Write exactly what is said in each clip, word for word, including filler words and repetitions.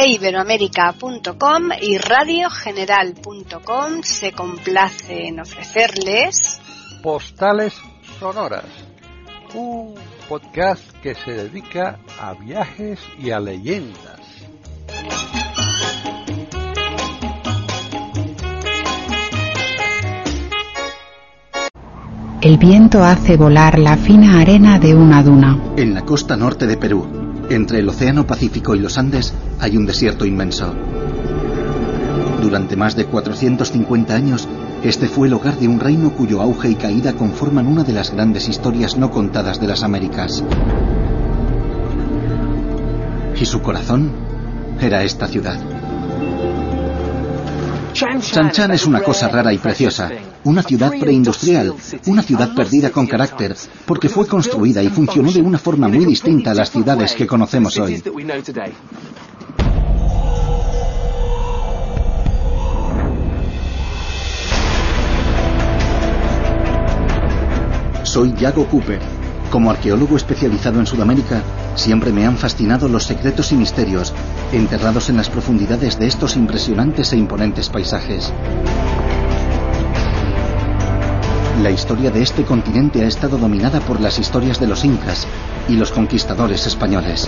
e iberoamérica punto com y radio general punto com se complace en ofrecerles Postales Sonoras, un podcast que se dedica a viajes y a leyendas. El viento hace volar la fina arena de una duna. En la costa norte de Perú, entre el Océano Pacífico y los Andes, hay un desierto inmenso. Durante más de cuatrocientos cincuenta años, este fue el hogar de un reino cuyo auge y caída conforman una de las grandes historias no contadas de las Américas. Y su corazón era esta ciudad. Chan Chan es una cosa rara y preciosa, una ciudad preindustrial, una ciudad perdida con carácter, porque fue construida y funcionó de una forma muy distinta a las ciudades que conocemos hoy. Soy Yago Cooper. Como arqueólogo especializado en Sudamérica, siempre me han fascinado los secretos y misterios enterrados en las profundidades de estos impresionantes e imponentes paisajes. La historia de este continente ha estado dominada por las historias de los incas y los conquistadores españoles.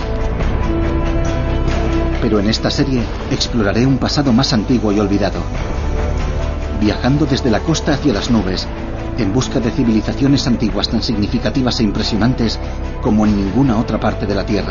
Pero en esta serie exploraré un pasado más antiguo y olvidado, viajando desde la costa hacia las nubes, en busca de civilizaciones antiguas tan significativas e impresionantes como en ninguna otra parte de la Tierra.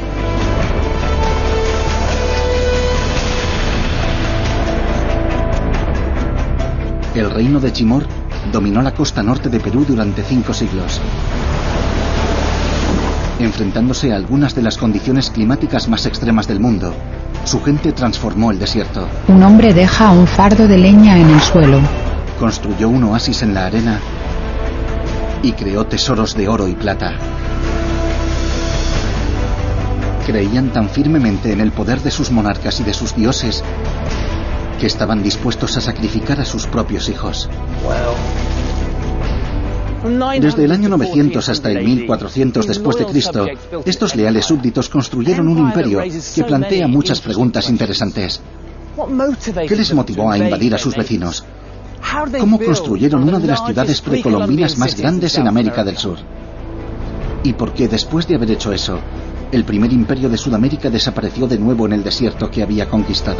El reino de Chimor dominó la costa norte de Perú durante cinco siglos, enfrentándose a algunas de las condiciones climáticas más extremas del mundo. Su gente transformó el desierto. Un hombre deja un fardo de leña en el suelo. Construyó un oasis en la arena y creó tesoros de oro y plata. Creían tan firmemente en el poder de sus monarcas y de sus dioses que estaban dispuestos a sacrificar a sus propios hijos. Desde el año novecientos hasta el mil cuatrocientos después de Cristo, estos leales súbditos construyeron un imperio que plantea muchas preguntas interesantes. ¿Qué les motivó a invadir a sus vecinos? ¿Cómo construyeron una de las ciudades precolombinas más grandes en América del Sur? ¿Y por qué, después de haber hecho eso, el primer imperio de Sudamérica desapareció de nuevo en el desierto que había conquistado?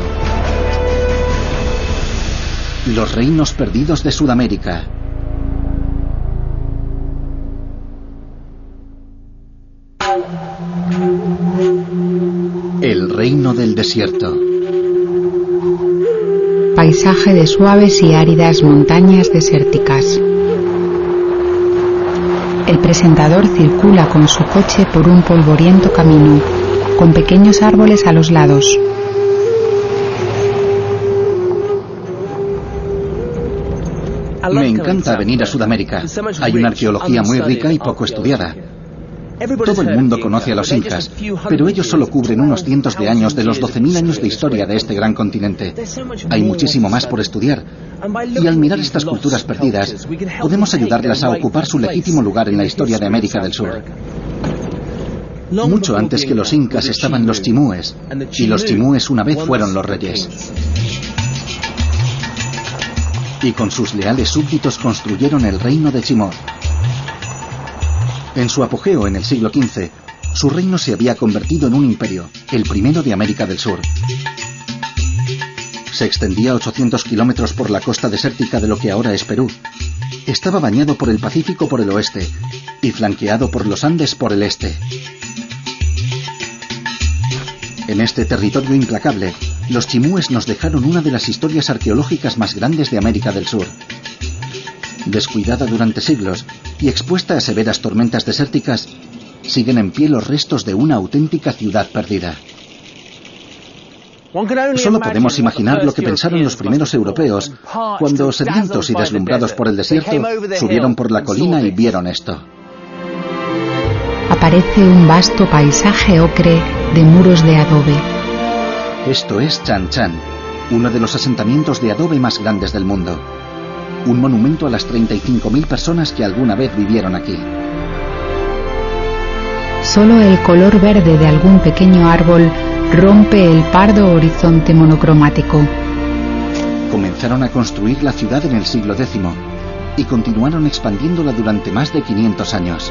Los reinos perdidos de Sudamérica. El reino del desierto. Paisaje de suaves y áridas montañas desérticas. El presentador circula con su coche por un polvoriento camino, con pequeños árboles a los lados. Me encanta venir a Sudamérica. Hay una arqueología muy rica y poco estudiada. Todo el mundo conoce a los incas, pero ellos solo cubren unos cientos de años de los doce mil años de historia de este gran continente. Hay muchísimo más por estudiar, y al mirar estas culturas perdidas, podemos ayudarlas a ocupar su legítimo lugar en la historia de América del Sur. Mucho antes que los incas estaban los chimúes, y los chimúes una vez fueron los reyes. Y con sus leales súbditos construyeron el reino de Chimor. En su apogeo en el siglo quince, su reino se había convertido en un imperio, el primero de América del Sur. Se extendía ochocientos kilómetros por la costa desértica de lo que ahora es Perú. Estaba bañado por el Pacífico por el oeste y flanqueado por los Andes por el este. En este territorio implacable, los chimúes nos dejaron una de las historias arqueológicas más grandes de América del Sur. Descuidada durante siglos y expuesta a severas tormentas desérticas, siguen en pie los restos de una auténtica ciudad perdida. Solo podemos imaginar lo que pensaron los primeros europeos cuando, sedientos y deslumbrados por el desierto, subieron por la colina y vieron esto. Aparece un vasto paisaje ocre de muros de adobe. Esto es Chan Chan, uno de los asentamientos de adobe más grandes del mundo. Un monumento a las treinta y cinco mil personas que alguna vez vivieron aquí. Solo el color verde de algún pequeño árbol rompe el pardo horizonte monocromático. Comenzaron a construir la ciudad en el siglo décimo y continuaron expandiéndola durante más de quinientos años.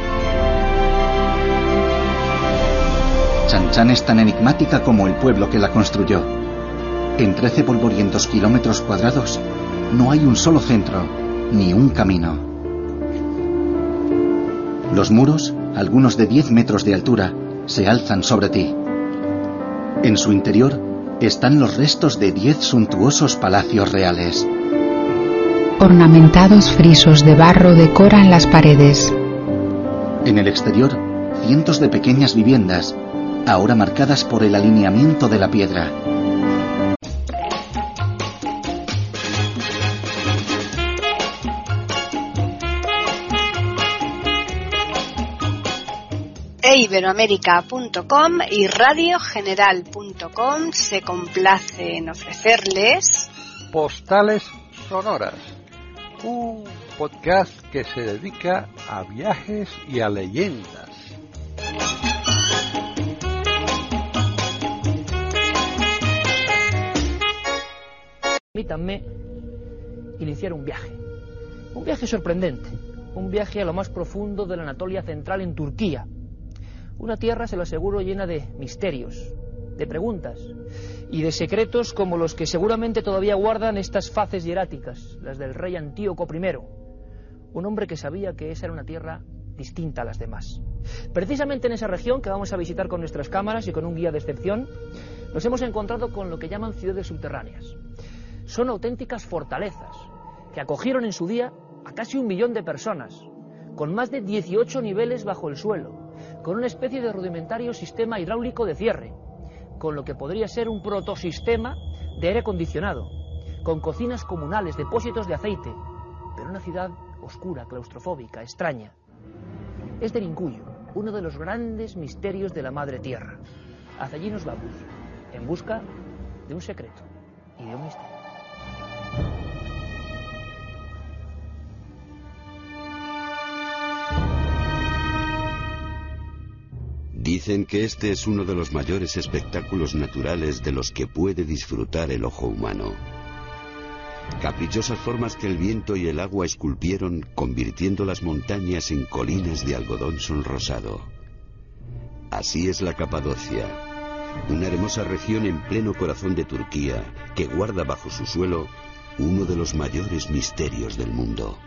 Chan Chan es tan enigmática como el pueblo que la construyó. En trece polvorientos kilómetros cuadrados no hay un solo centro, ni un camino. Los muros, algunos de diez metros de altura, se alzan sobre ti. En su interior están los restos de diez suntuosos palacios reales. Ornamentados frisos de barro decoran las paredes. En el exterior, cientos de pequeñas viviendas, ahora marcadas por el alineamiento de la piedra. iberoamérica punto com y radio general punto com se complace en ofrecerles Postales Sonoras, un podcast que se dedica a viajes y a leyendas. Permítanme iniciar un viaje, un viaje sorprendente, un viaje a lo más profundo de la Anatolia central en Turquía. Una tierra, se lo aseguro, llena de misterios, de preguntas y de secretos como los que seguramente todavía guardan estas faces hieráticas, las del rey Antíoco primero, un hombre que sabía que esa era una tierra distinta a las demás. Precisamente en esa región que vamos a visitar con nuestras cámaras y con un guía de excepción, nos hemos encontrado con lo que llaman ciudades subterráneas. Son auténticas fortalezas que acogieron en su día a casi un millón de personas, con más de dieciocho niveles bajo el suelo, con una especie de rudimentario sistema hidráulico de cierre, con lo que podría ser un protosistema de aire acondicionado, con cocinas comunales, depósitos de aceite, pero una ciudad oscura, claustrofóbica, extraña. Es Derinkuyu, uno de los grandes misterios de la Madre Tierra. Hacia allí nos vamos, en busca de un secreto y de un misterio. Dicen que este es uno de los mayores espectáculos naturales de los que puede disfrutar el ojo humano. Caprichosas formas que el viento y el agua esculpieron, convirtiendo las montañas en colinas de algodón sonrosado. Así es la Capadocia, una hermosa región en pleno corazón de Turquía que guarda bajo su suelo uno de los mayores misterios del mundo.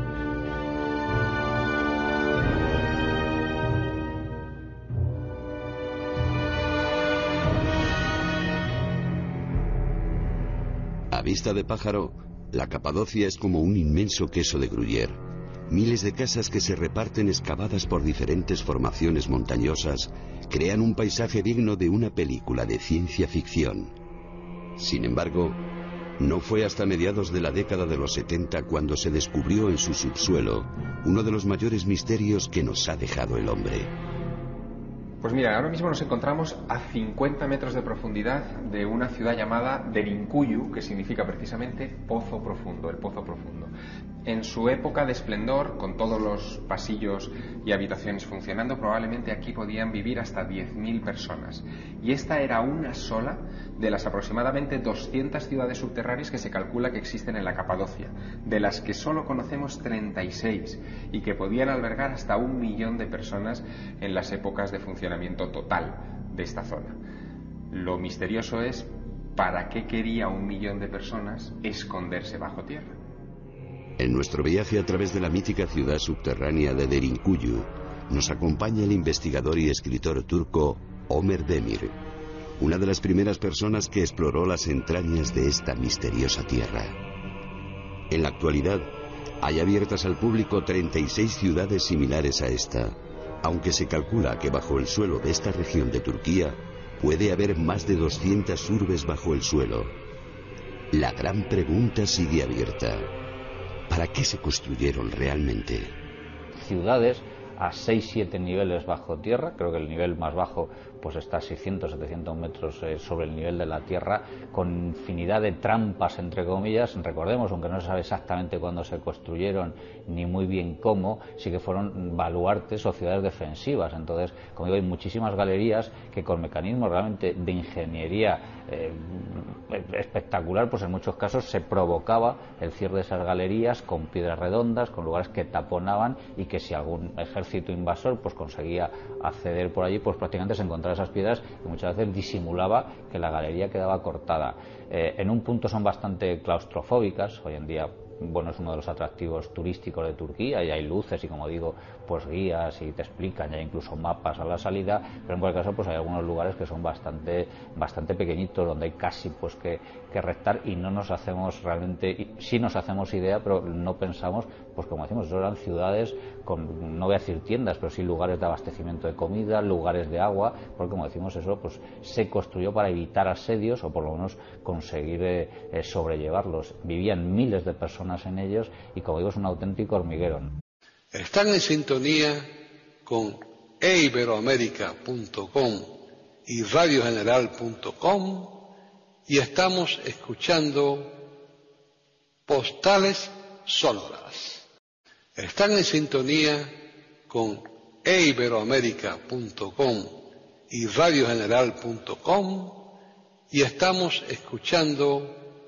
A vista de pájaro, la Capadocia es como un inmenso queso de Gruyère. Miles de casas que se reparten excavadas por diferentes formaciones montañosas crean un paisaje digno de una película de ciencia ficción. Sin embargo, no fue hasta mediados de la década de los setenta cuando se descubrió en su subsuelo uno de los mayores misterios que nos ha dejado el hombre. Pues mira, ahora mismo nos encontramos a cincuenta metros de profundidad de una ciudad llamada Derinkuyu, que significa precisamente pozo profundo, el pozo profundo. En su época de esplendor, con todos los pasillos y habitaciones funcionando, probablemente aquí podían vivir hasta diez mil personas. Y esta era una sola de las aproximadamente doscientas ciudades subterráneas que se calcula que existen en la Capadocia, de las que solo conocemos treinta y seis y que podían albergar hasta un millón de personas en las épocas de funcionamiento total de esta zona. Lo misterioso es ¿para qué quería un millón de personas esconderse bajo tierra? En nuestro viaje a través de la mítica ciudad subterránea de Derinkuyu nos acompaña el investigador y escritor turco Ömer Demir, una de las primeras personas que exploró las entrañas de esta misteriosa tierra. En la actualidad hay abiertas al público treinta y seis ciudades similares a esta, aunque se calcula que bajo el suelo de esta región de Turquía puede haber más de doscientas urbes bajo el suelo. La gran pregunta sigue abierta. ¿Para qué se construyeron realmente? Ciudades a seis siete niveles bajo tierra, creo que el nivel más bajo pues está a seiscientos, setecientos metros eh, sobre el nivel de la tierra, con infinidad de trampas, entre comillas. Recordemos, aunque no se sabe exactamente cuándo se construyeron ni muy bien cómo, sí que fueron baluartes o ciudades defensivas. Entonces, como digo, hay muchísimas galerías que con mecanismos realmente de ingeniería eh, espectacular, pues en muchos casos se provocaba el cierre de esas galerías con piedras redondas, con lugares que taponaban, y que si algún ejército invasor pues conseguía acceder por allí, pues prácticamente se encontraba esas piedras y muchas veces disimulaba que la galería quedaba cortada. Eh, en un punto son bastante claustrofóbicas. Hoy en día, bueno, es uno de los atractivos turísticos de Turquía, y hay luces y, como digo, pues guías y te explican, ya incluso mapas a la salida, pero en cualquier caso pues hay algunos lugares que son bastante bastante pequeñitos, donde hay casi pues que, que rectar, y no nos hacemos realmente, sí nos hacemos idea, pero no pensamos, pues como decimos, eso eran ciudades con, no voy a decir tiendas, pero sí lugares de abastecimiento de comida, lugares de agua, porque como decimos, eso pues se construyó para evitar asedios, o por lo menos conseguir eh, eh, sobrellevarlos. Vivían miles de personas en ellos, y como digo, es un auténtico hormiguero. Están en sintonía con e iberoamérica punto com y radio general punto com, y estamos escuchando Postales Sonoras. Están en sintonía con e iberoamérica punto com y radio general punto com, y estamos escuchando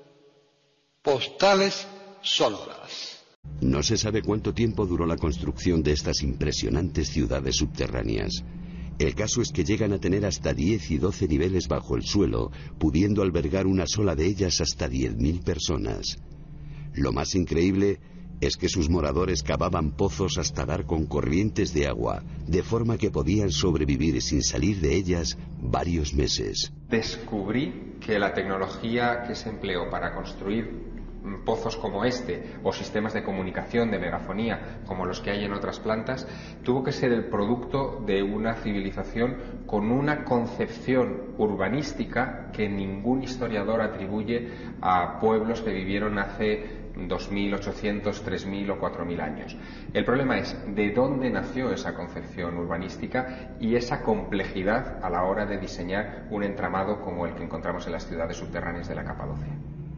Postales Sonoras. No se sabe cuánto tiempo duró la construcción de estas impresionantes ciudades subterráneas. El caso es que llegan a tener hasta diez y doce niveles bajo el suelo, pudiendo albergar una sola de ellas hasta diez mil personas. Lo más increíble es que sus moradores cavaban pozos hasta dar con corrientes de agua, de forma que podían sobrevivir sin salir de ellas varios meses. Descubrí que la tecnología que se empleó para construir pozos como este, o sistemas de comunicación, de megafonía, como los que hay en otras plantas, tuvo que ser el producto de una civilización con una concepción urbanística que ningún historiador atribuye a pueblos que vivieron hace dos mil ochocientos, tres mil o cuatro mil años. El problema es de dónde nació esa concepción urbanística y esa complejidad a la hora de diseñar un entramado como el que encontramos en las ciudades subterráneas de la Capadocia.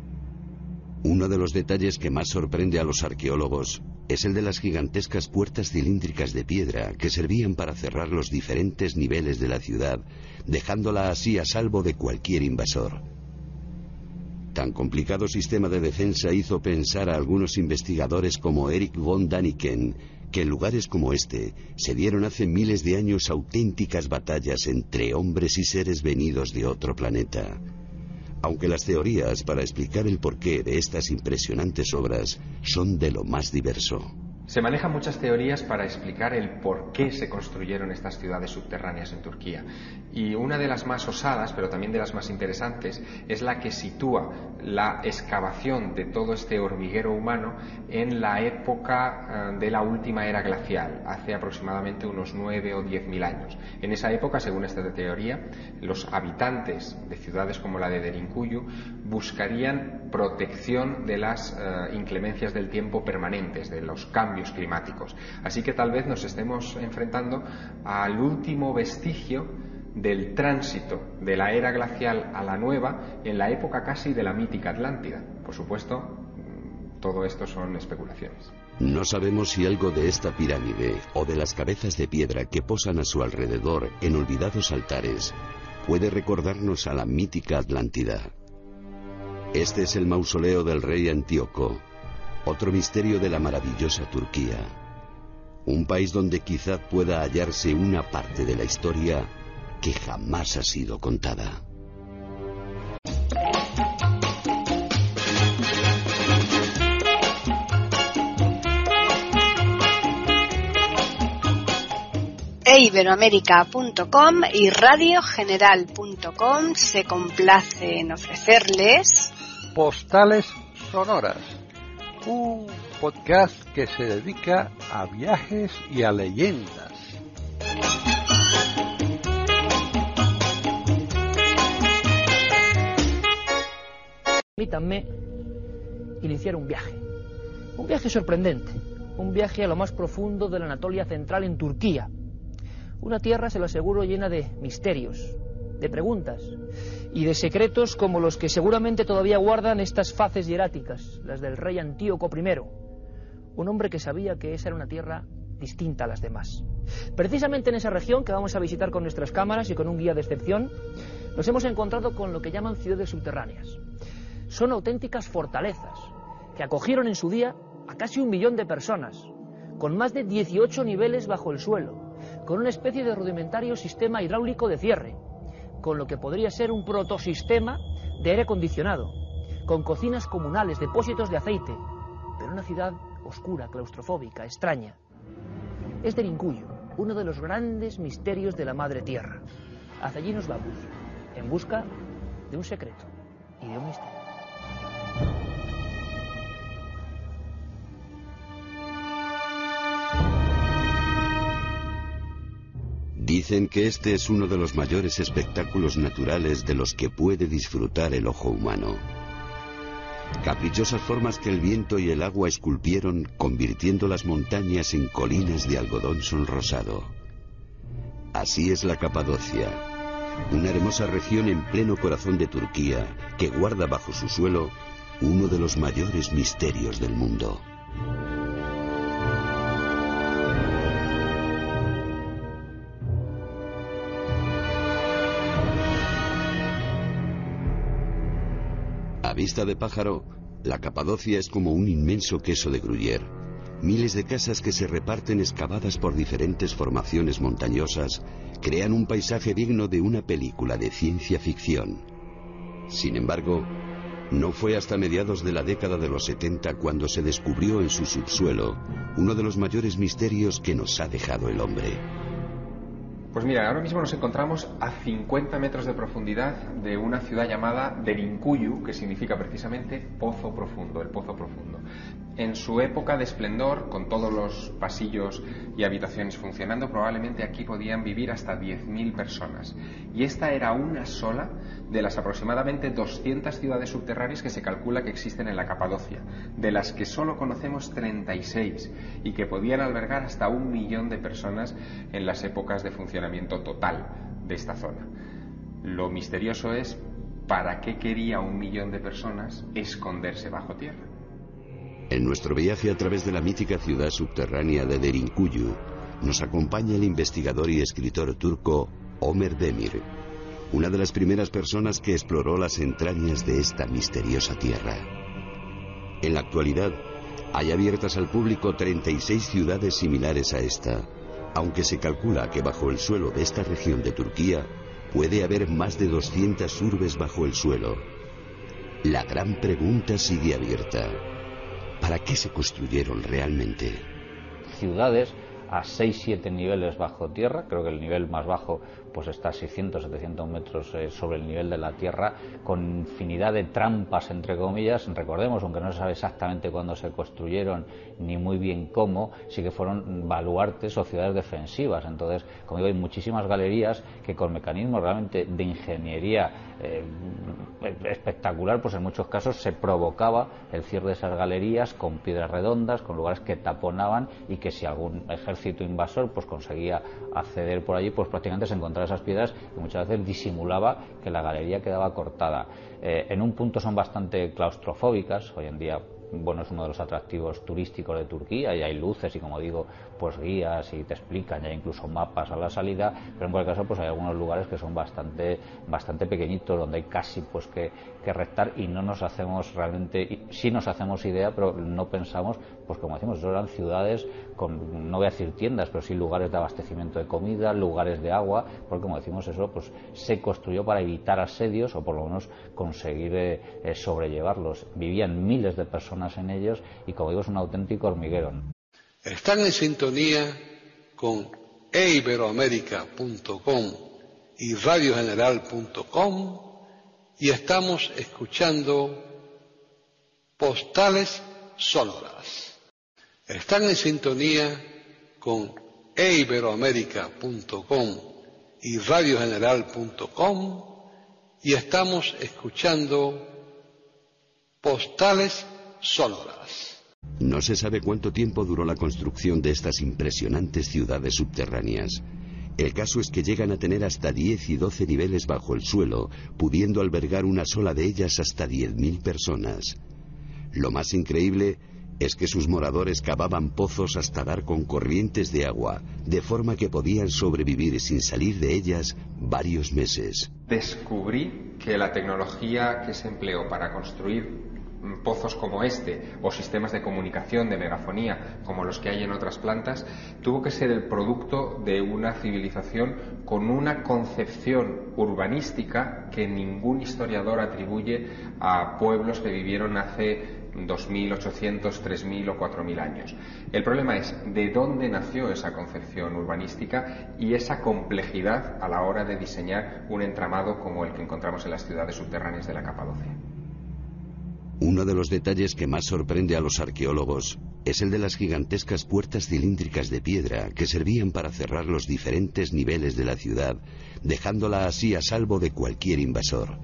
Uno de los detalles que más sorprende a los arqueólogos es el de las gigantescas puertas cilíndricas de piedra que servían para cerrar los diferentes niveles de la ciudad, dejándola así a salvo de cualquier invasor. Tan complicado sistema de defensa hizo pensar a algunos investigadores como Eric von Daniken que en lugares como este se dieron hace miles de años auténticas batallas entre hombres y seres venidos de otro planeta. Aunque las teorías para explicar el porqué de estas impresionantes obras son de lo más diverso. Se manejan muchas teorías para explicar el por qué se construyeron estas ciudades subterráneas en Turquía. Y una de las más osadas, pero también de las más interesantes, es la que sitúa la excavación de todo este hormiguero humano en la época de la última era glacial, hace aproximadamente unos nueve o diez mil años. En esa época, según esta teoría, los habitantes de ciudades como la de Derinkuyu buscarían protección de las uh, inclemencias del tiempo permanentes, de los cambios climáticos. Así que tal vez nos estemos enfrentando al último vestigio del tránsito de la era glacial a la nueva en la época casi de la mítica Atlántida. Por supuesto, todo esto son especulaciones. No sabemos si algo de esta pirámide o de las cabezas de piedra que posan a su alrededor en olvidados altares puede recordarnos a la mítica Atlántida. Este es el mausoleo del rey Antíoco, otro misterio de la maravillosa Turquía. Un país donde quizá pueda hallarse una parte de la historia que jamás ha sido contada. e iberoamérica punto com y radio general punto com se complace en ofrecerles Postales Sonoras, un podcast que se dedica a viajes y a leyendas. Permítanme iniciar un viaje, un viaje sorprendente, un viaje a lo más profundo de la Anatolia central en Turquía, Una tierra, se lo aseguro, llena de misterios, de preguntas y de secretos como los que seguramente todavía guardan estas faces hieráticas, las del rey Antíoco primero, un hombre que sabía que esa era una tierra distinta a las demás. Precisamente en esa región que vamos a visitar con nuestras cámaras y con un guía de excepción, nos hemos encontrado con lo que llaman ciudades subterráneas. Son auténticas fortalezas que acogieron en su día a casi un millón de personas, con más de dieciocho niveles bajo el suelo, con una especie de rudimentario sistema hidráulico de cierre, con lo que podría ser un protosistema de aire acondicionado, con cocinas comunales, depósitos de aceite, pero una ciudad oscura, claustrofóbica, extraña. Es Derinkuyu, uno de los grandes misterios de la Madre Tierra. Hacia allí nos vamos, en busca de un secreto y de un misterio. Dicen que este es uno de los mayores espectáculos naturales de los que puede disfrutar el ojo humano. Caprichosas formas que el viento y el agua esculpieron, convirtiendo las montañas en colinas de algodón sonrosado. Así es la Capadocia, una hermosa región en pleno corazón de Turquía que guarda bajo su suelo uno de los mayores misterios del mundo. A vista de pájaro, la Capadocia es como un inmenso queso de Gruyère. Miles de casas que se reparten excavadas por diferentes formaciones montañosas crean un paisaje digno de una película de ciencia ficción. Sin embargo, no fue hasta mediados de la década de los setenta cuando se descubrió en su subsuelo uno de los mayores misterios que nos ha dejado el hombre. Pues mira, ahora mismo nos encontramos a cincuenta metros de profundidad de una ciudad llamada Derinkuyu, que significa precisamente pozo profundo, el pozo profundo. En su época de esplendor, con todos los pasillos y habitaciones funcionando, probablemente aquí podían vivir hasta diez mil personas. Y esta era una sola de las aproximadamente doscientas ciudades subterráneas que se calcula que existen en la Capadocia, de las que solo conocemos treinta y seis y que podían albergar hasta un millón de personas en las épocas de funcionamiento total de esta zona. Lo misterioso es ¿para qué quería un millón de personas esconderse bajo tierra? En nuestro viaje a través de la mítica ciudad subterránea de Derinkuyu nos acompaña el investigador y escritor turco Ömer Demir, una de las primeras personas que exploró las entrañas de esta misteriosa tierra. En la actualidad hay abiertas al público treinta y seis ciudades similares a esta, aunque se calcula que bajo el suelo de esta región de Turquía puede haber más de doscientas urbes bajo el suelo. La gran pregunta sigue abierta. ¿Para qué se construyeron realmente? Ciudades a seis siete niveles bajo tierra, creo que el nivel más bajo pues está a seiscientos setecientos metros eh, sobre el nivel de la tierra, con infinidad de trampas entre comillas. Recordemos, aunque no se sabe exactamente cuándo se construyeron ni muy bien cómo, sí que fueron baluartes o ciudades defensivas. Entonces, como digo, hay muchísimas galerías que con mecanismos realmente de ingeniería eh, espectacular, pues en muchos casos se provocaba el cierre de esas galerías con piedras redondas, con lugares que taponaban, y que si algún ejército invasor pues conseguía acceder por allí, pues prácticamente se encontraba esas piedras y muchas veces disimulaba que la galería quedaba cortada. Eh, en un punto son bastante claustrofóbicas. Hoy en día, bueno, es uno de los atractivos turísticos de Turquía y hay luces y, como digo, pues guías y te explican, ya incluso mapas a la salida, pero en cualquier caso pues hay algunos lugares que son bastante bastante pequeñitos, donde hay casi pues que, que rectar, y no nos hacemos realmente, sí nos hacemos idea, pero no pensamos, pues como decimos, eso eran ciudades con, no voy a decir tiendas, pero sí lugares de abastecimiento de comida, lugares de agua, porque como decimos, eso pues se construyó para evitar asedios o por lo menos conseguir eh, eh, sobrellevarlos. Vivían miles de personas en ellos y, como digo, es un auténtico hormiguero. Están en sintonía con e iberoamérica punto com y radio general punto com y estamos escuchando Postales Sonoras. Están en sintonía con e iberoamérica punto com y radio general punto com y estamos escuchando Postales Sonoras. No se sabe cuánto tiempo duró la construcción de estas impresionantes ciudades subterráneas. El caso es que llegan a tener hasta diez y doce niveles bajo el suelo, pudiendo albergar una sola de ellas hasta diez mil personas. Lo más increíble es que sus moradores cavaban pozos hasta dar con corrientes de agua, de forma que podían sobrevivir sin salir de ellas varios meses. Descubrí que la tecnología que se empleó para construir pozos como este o sistemas de comunicación, de megafonía, como los que hay en otras plantas, tuvo que ser el producto de una civilización con una concepción urbanística que ningún historiador atribuye a pueblos que vivieron hace dos mil ochocientos, tres mil o cuatro mil años. El problema es de dónde nació esa concepción urbanística y esa complejidad a la hora de diseñar un entramado como el que encontramos en las ciudades subterráneas de la Capadocia. Uno de los detalles que más sorprende a los arqueólogos es el de las gigantescas puertas cilíndricas de piedra que servían para cerrar los diferentes niveles de la ciudad, dejándola así a salvo de cualquier invasor.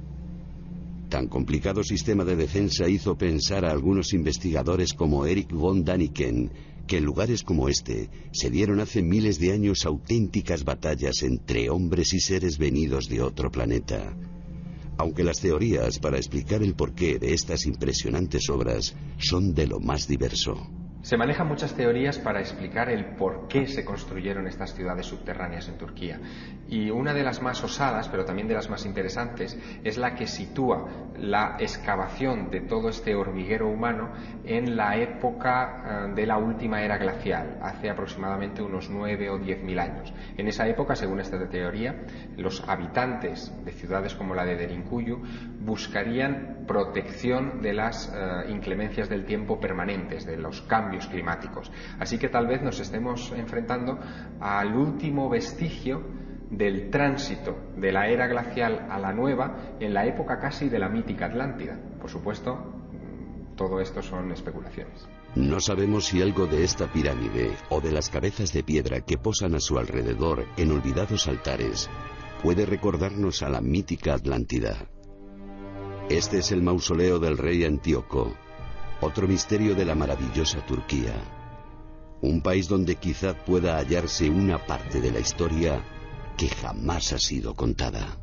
Tan complicado sistema de defensa hizo pensar a algunos investigadores como Eric von Daniken que en lugares como este se dieron hace miles de años auténticas batallas entre hombres y seres venidos de otro planeta. Aunque las teorías para explicar el porqué de estas impresionantes obras son de lo más diverso. Se manejan muchas teorías para explicar el por qué se construyeron estas ciudades subterráneas en Turquía. Y una de las más osadas, pero también de las más interesantes, es la que sitúa la excavación de todo este hormiguero humano en la época uh, de la última era glacial, hace aproximadamente unos nueve o diez mil años. En esa época, según esta teoría, los habitantes de ciudades como la de Derinkuyu buscarían protección de las uh, inclemencias del tiempo permanentes, de los cambios climáticos. Así que tal vez nos estemos enfrentando al último vestigio del tránsito de la era glacial a la nueva en la época casi de la mítica Atlántida. Por supuesto, todo esto son especulaciones. No sabemos si algo de esta pirámide o de las cabezas de piedra que posan a su alrededor en olvidados altares puede recordarnos a la mítica Atlántida. Este es el mausoleo del rey Antíoco, otro misterio de la maravillosa Turquía. Un país donde quizá pueda hallarse una parte de la historia que jamás ha sido contada.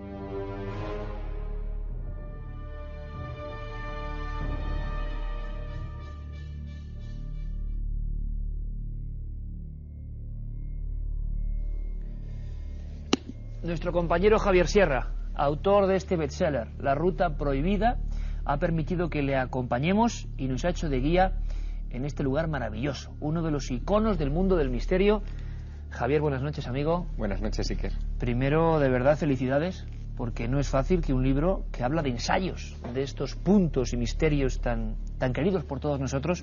Nuestro compañero Javier Sierra, autor de este bestseller, La Ruta Prohibida, ha permitido que le acompañemos y nos ha hecho de guía en este lugar maravilloso, uno de los iconos del mundo del misterio. Javier, buenas noches, amigo. Buenas noches, Iker. Primero, de verdad, felicidades, porque no es fácil que un libro que habla de ensayos, de estos puntos y misterios tan, tan queridos por todos nosotros,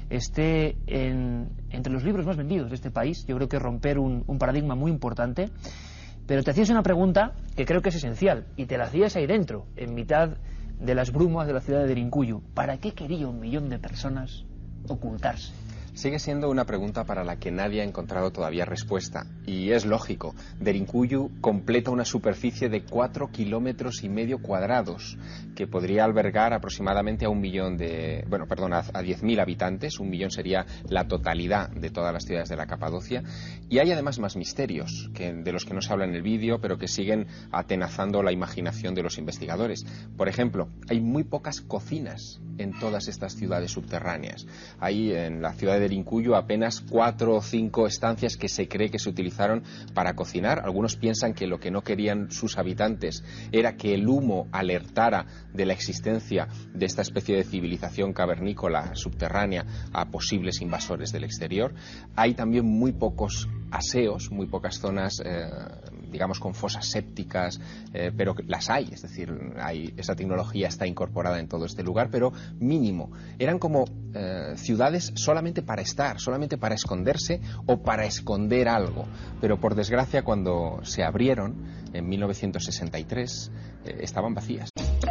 esté en, entre los libros más vendidos de este país. Yo creo que romper un, un paradigma muy importante. Pero te hacías una pregunta que creo que es esencial, y te la hacías ahí dentro, en mitad de las brumas de la ciudad de Derinkuyu. ¿Para qué quería un millón de personas ocultarse? Sigue siendo una pregunta para la que nadie ha encontrado todavía respuesta. Y es lógico. Derinkuyu completa una superficie de cuatro kilómetros y medio cuadrados, que podría albergar aproximadamente a un millón de... Bueno, perdón, a, a diez mil habitantes. Un millón sería la totalidad de todas las ciudades de la Capadocia. Y hay además más misterios, que, de los que no se habla en el vídeo, pero que siguen atenazando la imaginación de los investigadores. Por ejemplo, hay muy pocas cocinas en todas estas ciudades subterráneas. Hay en la ciudad de Derinkuyu apenas cuatro o cinco estancias que se cree que se utilizaron para cocinar. Algunos piensan que lo que no querían sus habitantes era que el humo alertara de la existencia de esta especie de civilización cavernícola subterránea a posibles invasores del exterior. Hay también muy pocos aseos, muy pocas zonas, eh, digamos, con fosas sépticas, eh, pero las hay, es decir, hay, esa tecnología está incorporada en todo este lugar, pero mínimo. Eran como eh, ciudades solamente para estar, solamente para esconderse o para esconder algo. Pero por desgracia, cuando se abrieron en mil novecientos sesenta y tres, eh, estaban vacías.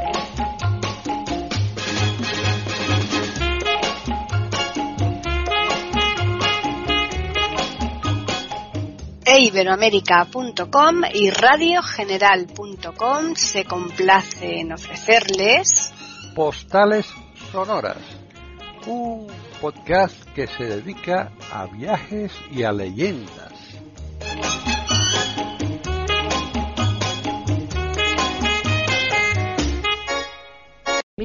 iberoamérica punto com y radio general punto com se complace en ofrecerles Postales Sonoras, un podcast que se dedica a viajes y a leyendas.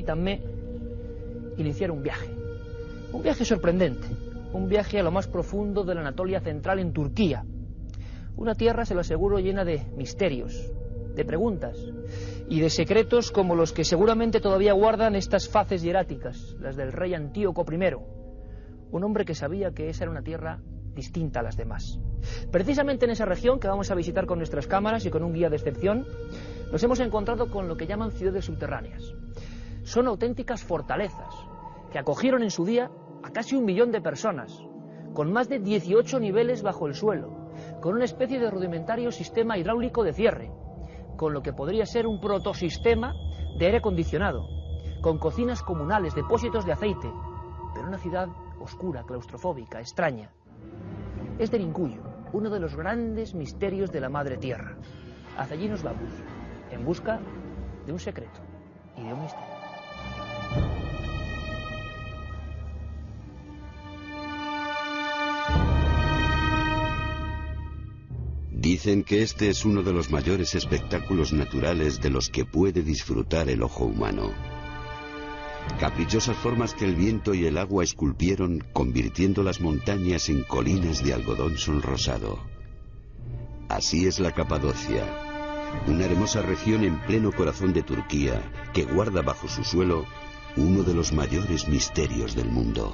permítanme iniciar un viaje. Un viaje sorprendente. Un viaje a lo más profundo de la Anatolia central en Turquía. Una tierra, se lo aseguro, llena de misterios, de preguntas y de secretos como los que seguramente todavía guardan estas faces hieráticas, las del rey Antíoco primero, un hombre que sabía que esa era una tierra distinta a las demás. Precisamente en esa región que vamos a visitar con nuestras cámaras y con un guía de excepción, nos hemos encontrado con lo que llaman ciudades subterráneas. Son auténticas fortalezas que acogieron en su día a casi un millón de personas, con más de dieciocho niveles bajo el suelo, con una especie de rudimentario sistema hidráulico de cierre, con lo que podría ser un protosistema de aire acondicionado, con cocinas comunales, depósitos de aceite, pero una ciudad oscura, claustrofóbica, extraña. Es Derinkuyu, uno de los grandes misterios de la Madre Tierra. Hacia allí nos vamos, en busca de un secreto y de un misterio. Dicen que este es uno de los mayores espectáculos naturales de los que puede disfrutar el ojo humano. Caprichosas formas que el viento y el agua esculpieron, convirtiendo las montañas en colinas de algodón sonrosado. Así es la Capadocia, una hermosa región en pleno corazón de Turquía, que guarda bajo su suelo uno de los mayores misterios del mundo.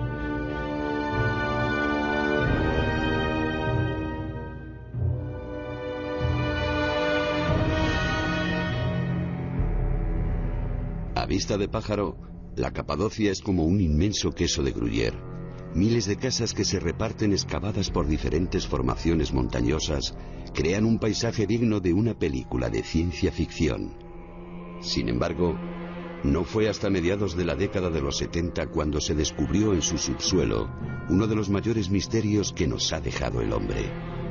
A vista de pájaro, la Capadocia es como un inmenso queso de Gruyère. Miles de casas que se reparten excavadas por diferentes formaciones montañosas crean un paisaje digno de una película de ciencia ficción. Sin embargo, no fue hasta mediados de la década de los setenta cuando se descubrió en su subsuelo uno de los mayores misterios que nos ha dejado el hombre.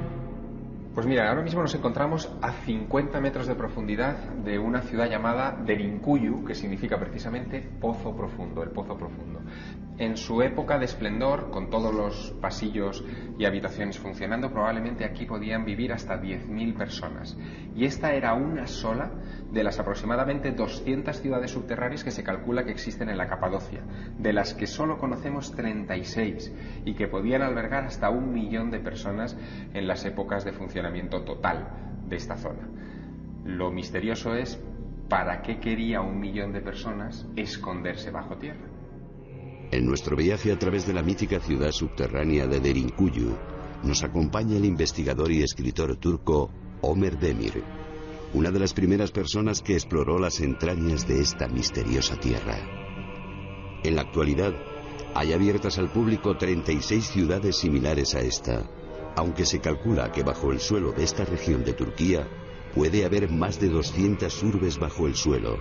Pues mira, ahora mismo nos encontramos a cincuenta metros de profundidad de una ciudad llamada Derinkuyu, que significa precisamente pozo profundo, el pozo profundo. En su época de esplendor, con todos los pasillos y habitaciones funcionando, probablemente aquí podían vivir hasta diez mil personas. Y esta era una sola de las aproximadamente doscientas ciudades subterráneas que se calcula que existen en la Capadocia, de las que solo conocemos treinta y seis y que podían albergar hasta un millón de personas en las épocas de funcionamiento total de esta zona. Lo misterioso es ¿para qué quería un millón de personas esconderse bajo tierra? En nuestro viaje a través de la mítica ciudad subterránea de Derinkuyu nos acompaña el investigador y escritor turco Ömer Demir, una de las primeras personas que exploró las entrañas de esta misteriosa tierra. En la actualidad, hay abiertas al público treinta y seis ciudades similares a esta, aunque se calcula que bajo el suelo de esta región de Turquía puede haber más de doscientas urbes bajo el suelo.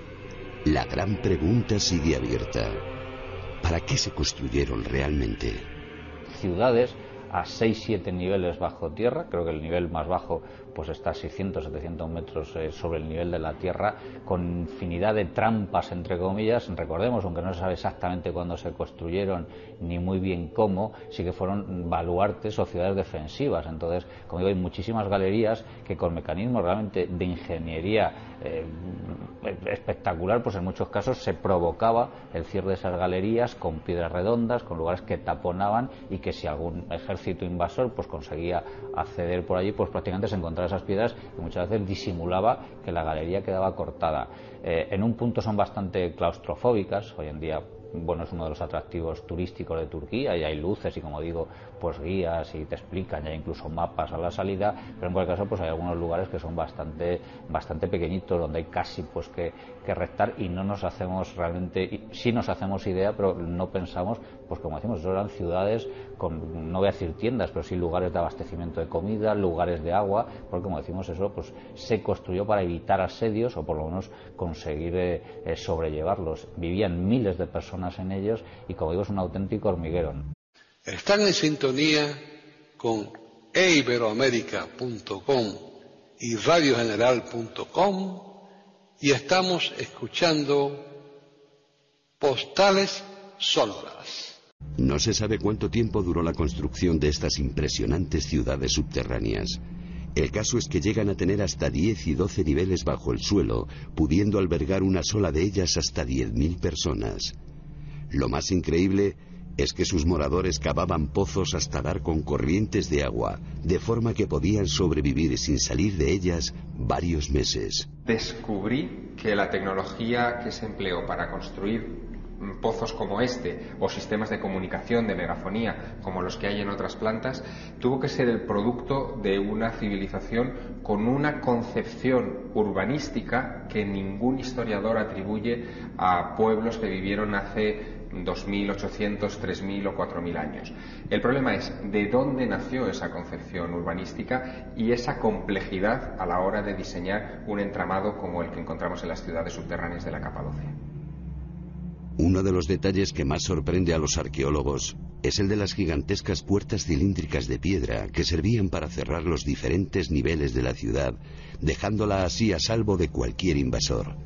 La gran pregunta sigue abierta. ¿Para qué se construyeron realmente? Ciudades a seis siete niveles bajo tierra, creo que el nivel más bajo pues está a seiscientos setecientos metros eh, sobre el nivel de la tierra, con infinidad de trampas, entre comillas. Recordemos, aunque no se sabe exactamente cuándo se construyeron ni muy bien cómo, sí que fueron baluartes o ciudades defensivas. Entonces, como digo, hay muchísimas galerías que con mecanismos realmente de ingeniería eh, espectacular, pues en muchos casos se provocaba el cierre de esas galerías con piedras redondas, con lugares que taponaban, y que si algún ejército invasor pues conseguía acceder por allí, pues prácticamente se encontraba esas piedras y muchas veces disimulaba que la galería quedaba cortada. Eh, en un punto son bastante claustrofóbicas. Hoy en día, bueno, es uno de los atractivos turísticos de Turquía, y hay luces y, como digo, pues guías y te explican, ya incluso mapas a la salida, pero en cualquier caso pues hay algunos lugares que son bastante bastante pequeñitos, donde hay casi pues que, que rectar, y no nos hacemos realmente, sí nos hacemos idea, pero no pensamos, pues como decimos, eso eran ciudades con, no voy a decir tiendas, pero sí lugares de abastecimiento de comida, lugares de agua, porque como decimos, eso pues se construyó para evitar asedios, o por lo menos conseguir eh, eh, sobrellevarlos. Vivían miles de personas en ellos, y como digo, es un auténtico hormiguero. Están en sintonía con e iberoamérica punto com y radio general punto com, y estamos escuchando Postales Sonoras. No se sabe cuánto tiempo duró la construcción de estas impresionantes ciudades subterráneas. El caso es que llegan a tener hasta diez y doce niveles bajo el suelo, pudiendo albergar una sola de ellas hasta diez mil personas. Lo más increíble es que sus moradores cavaban pozos hasta dar con corrientes de agua, de forma que podían sobrevivir sin salir de ellas varios meses. Descubrí que la tecnología que se empleó para construir pozos como este o sistemas de comunicación, de megafonía, como los que hay en otras plantas, tuvo que ser el producto de una civilización con una concepción urbanística que ningún historiador atribuye a pueblos que vivieron hace dos mil ochocientos, tres mil o cuatro mil años. El problema es de dónde nació esa concepción urbanística y esa complejidad a la hora de diseñar un entramado como el que encontramos en las ciudades subterráneas de la Capadocia. Uno de los detalles que más sorprende a los arqueólogos es el de las gigantescas puertas cilíndricas de piedra que servían para cerrar los diferentes niveles de la ciudad, dejándola así a salvo de cualquier invasor.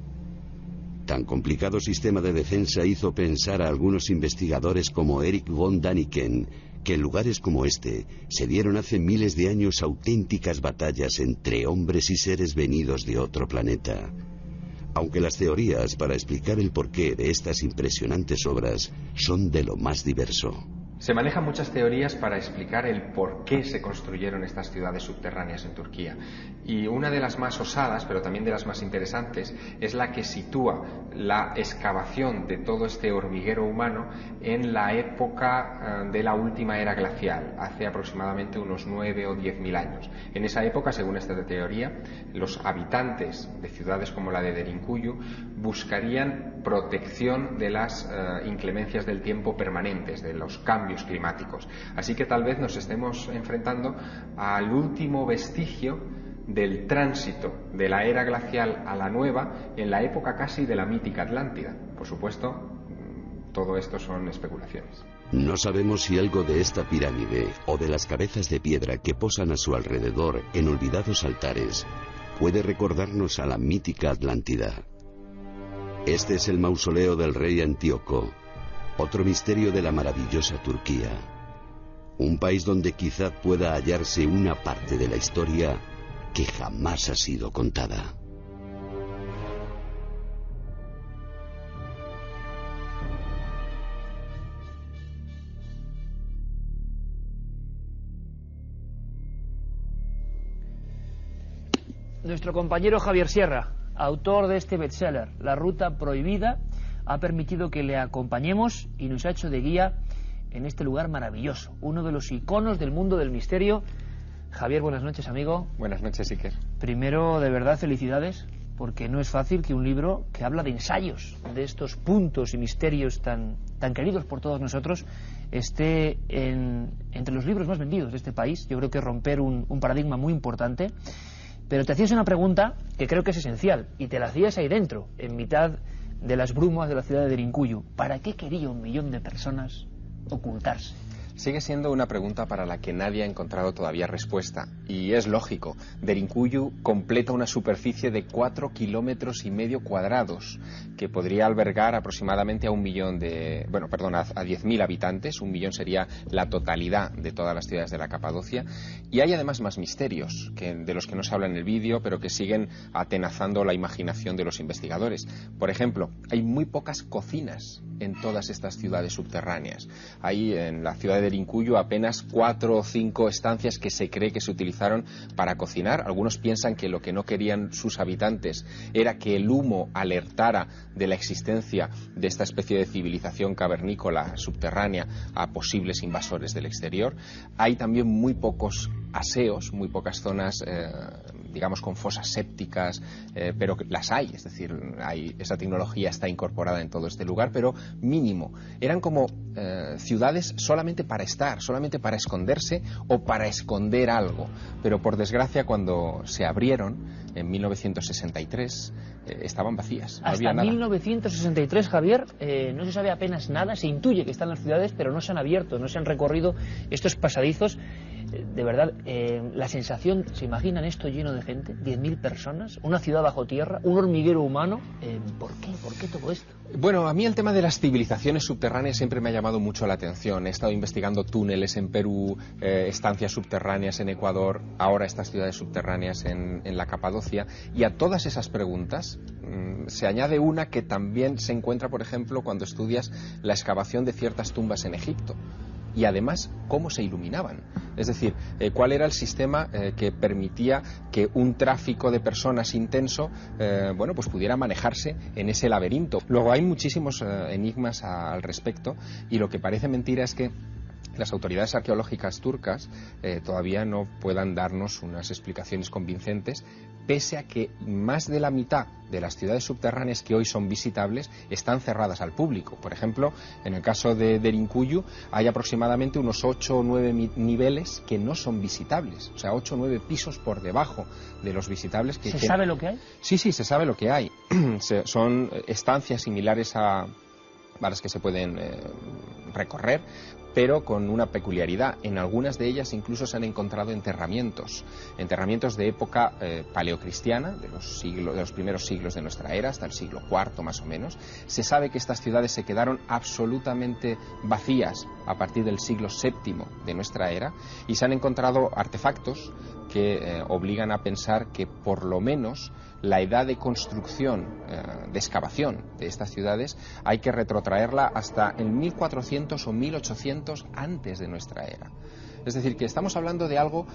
Tan complicado sistema de defensa hizo pensar a algunos investigadores como Eric von Daniken que en lugares como este se dieron hace miles de años auténticas batallas entre hombres y seres venidos de otro planeta. Aunque las teorías para explicar el porqué de estas impresionantes obras son de lo más diverso. Se manejan muchas teorías para explicar el por qué se construyeron estas ciudades subterráneas en Turquía. Y una de las más osadas, pero también de las más interesantes, es la que sitúa la excavación de todo este hormiguero humano en la época de la última era glacial, hace aproximadamente unos nueve o diez mil años. En esa época, según esta teoría, los habitantes de ciudades como la de Derinkuyu buscarían protección de las uh, inclemencias del tiempo permanentes, de los cambios climáticos. Así que tal vez nos estemos enfrentando al último vestigio del tránsito de la era glacial a la nueva en la época casi de la mítica Atlántida. Por supuesto, todo esto son especulaciones. No sabemos si algo de esta pirámide o de las cabezas de piedra que posan a su alrededor en olvidados altares puede recordarnos a la mítica Atlántida. Este es el mausoleo del rey Antíoco, otro misterio de la maravillosa Turquía. Un país donde quizá pueda hallarse una parte de la historia que jamás ha sido contada. Nuestro compañero Javier Sierra, autor de este bestseller, La Ruta Prohibida, ha permitido que le acompañemos y nos ha hecho de guía en este lugar maravilloso, uno de los iconos del mundo del misterio. Javier, buenas noches, amigo. Buenas noches, Iker. Primero, de verdad, felicidades, porque no es fácil que un libro que habla de ensayos, de estos puntos y misterios tan, tan queridos por todos nosotros, esté en, entre los libros más vendidos de este país. Yo creo que romper un, un paradigma muy importante. Pero te hacías una pregunta que creo que es esencial, y te la hacías ahí dentro, en mitad de las brumas de la ciudad de Derinkuyu. ¿Para qué quería un millón de personas ocultarse? Sigue siendo una pregunta para la que nadie ha encontrado todavía respuesta. Y es lógico. Derinkuyu completa una superficie de cuatro kilómetros y medio cuadrados, que podría albergar aproximadamente a un millón de... Bueno, perdón, a, a diez mil habitantes. Un millón sería la totalidad de todas las ciudades de la Capadocia. Y hay además más misterios, que, de los que no se habla en el vídeo, pero que siguen atenazando la imaginación de los investigadores. Por ejemplo, hay muy pocas cocinas en todas estas ciudades subterráneas. Hay en la ciudad de Derinkuyu apenas cuatro o cinco estancias que se cree que se utilizaron para cocinar. Algunos piensan que lo que no querían sus habitantes era que el humo alertara de la existencia de esta especie de civilización cavernícola subterránea a posibles invasores del exterior. Hay también muy pocos aseos, muy pocas zonas, eh, digamos, con fosas sépticas, eh, pero las hay, es decir, hay, esa tecnología está incorporada en todo este lugar, pero mínimo. Eran como eh, ciudades solamente para estar, solamente para esconderse o para esconder algo, pero por desgracia cuando se abrieron en mil novecientos sesenta y tres eh, estaban vacías. No Hasta había nada. mil novecientos sesenta y tres, Javier, eh, no se sabe apenas nada, se intuye que están las ciudades, pero no se han abierto, no se han recorrido estos pasadizos. De verdad, eh, la sensación, ¿se imaginan esto lleno de gente? diez mil personas, una ciudad bajo tierra, un hormiguero humano. Eh, ¿Por qué? ¿Por qué todo esto? Bueno, a mí el tema de las civilizaciones subterráneas siempre me ha llamado mucho la atención. He estado investigando túneles en Perú, eh, estancias subterráneas en Ecuador, ahora estas ciudades subterráneas en, en la Capadocia, y a todas esas preguntas mmm, se añade una que también se encuentra, por ejemplo, cuando estudias la excavación de ciertas tumbas en Egipto. Y además, cómo se iluminaban. Es decir, eh, cuál era el sistema eh, que permitía que un tráfico de personas intenso eh, bueno, pues pudiera manejarse en ese laberinto. Luego hay muchísimos eh, enigmas a, al respecto, y lo que parece mentira es que las autoridades arqueológicas turcas eh, todavía no puedan darnos unas explicaciones convincentes, pese a que más de la mitad de las ciudades subterráneas que hoy son visitables están cerradas al público. Por ejemplo, en el caso de Derinkuyu hay aproximadamente unos ocho o nueve niveles que no son visitables, o sea, ocho o nueve pisos por debajo de los visitables. Que, ¿Se que... sabe lo que hay? Sí, sí, se sabe lo que hay. se, son estancias similares a, a las que se pueden eh, recorrer, pero con una peculiaridad. En algunas de ellas incluso se han encontrado enterramientos, enterramientos de época eh, paleocristiana, de los, siglo, de los primeros siglos de nuestra era, hasta el siglo cuarto más o menos. Se sabe que estas ciudades se quedaron absolutamente vacías a partir del siglo séptimo de nuestra era, y se han encontrado artefactos que eh, obligan a pensar que por lo menos la edad de construcción, eh, de excavación de estas ciudades, hay que retrotraerla hasta el mil cuatrocientos o mil ochocientos antes de nuestra era. Es decir, que estamos hablando de algo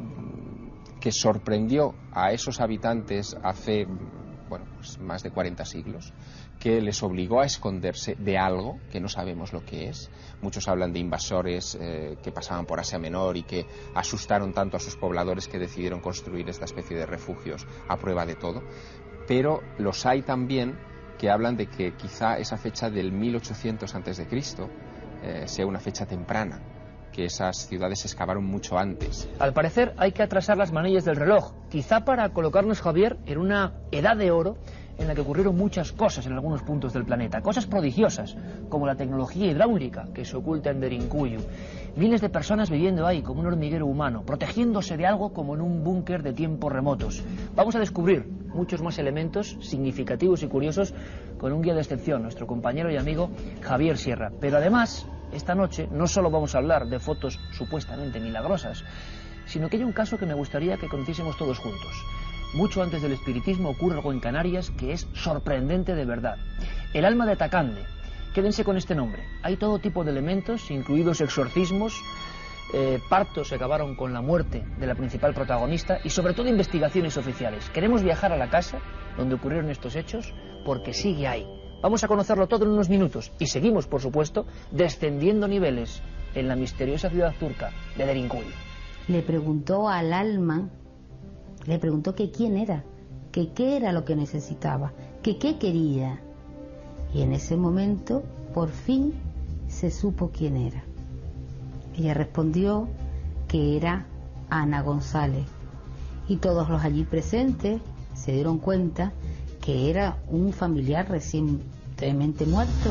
que sorprendió a esos habitantes hace, bueno, pues más de cuarenta siglos, que les obligó a esconderse de algo que no sabemos lo que es. Muchos hablan de invasores eh, que pasaban por Asia Menor y que asustaron tanto a sus pobladores que decidieron construir esta especie de refugios a prueba de todo. Pero los hay también que hablan de que quizá esa fecha del mil ochocientos antes de Cristo eh, sea una fecha temprana, que esas ciudades se excavaron mucho antes. Al parecer hay que atrasar las manillas del reloj, quizá para colocarnos, Javier, en una edad de oro en la que ocurrieron muchas cosas en algunos puntos del planeta, cosas prodigiosas, como la tecnología hidráulica que se oculta en Derinkuyu. Miles de personas viviendo ahí como un hormiguero humano, protegiéndose de algo como en un búnker de tiempos remotos. Vamos a descubrir muchos más elementos significativos y curiosos con un guía de excepción, nuestro compañero y amigo Javier Sierra. Pero además, esta noche no solo vamos a hablar de fotos supuestamente milagrosas, sino que hay un caso que me gustaría que conociésemos todos juntos. Mucho antes del espiritismo ocurre algo en Canarias que es sorprendente de verdad. El alma de Tacande. Quédense con este nombre. Hay todo tipo de elementos, incluidos exorcismos, eh, partos que acabaron con la muerte de la principal protagonista y sobre todo investigaciones oficiales. Queremos viajar a la casa donde ocurrieron estos hechos porque sigue ahí. Vamos a conocerlo todo en unos minutos y seguimos, por supuesto, descendiendo niveles en la misteriosa ciudad turca de Derinkuyu. Le preguntó al alma, le preguntó que quién era, que qué era lo que necesitaba, que qué quería. Y en ese momento, por fin, se supo quién era. Ella respondió que era Ana González. Y todos los allí presentes se dieron cuenta que era un familiar recientemente muerto.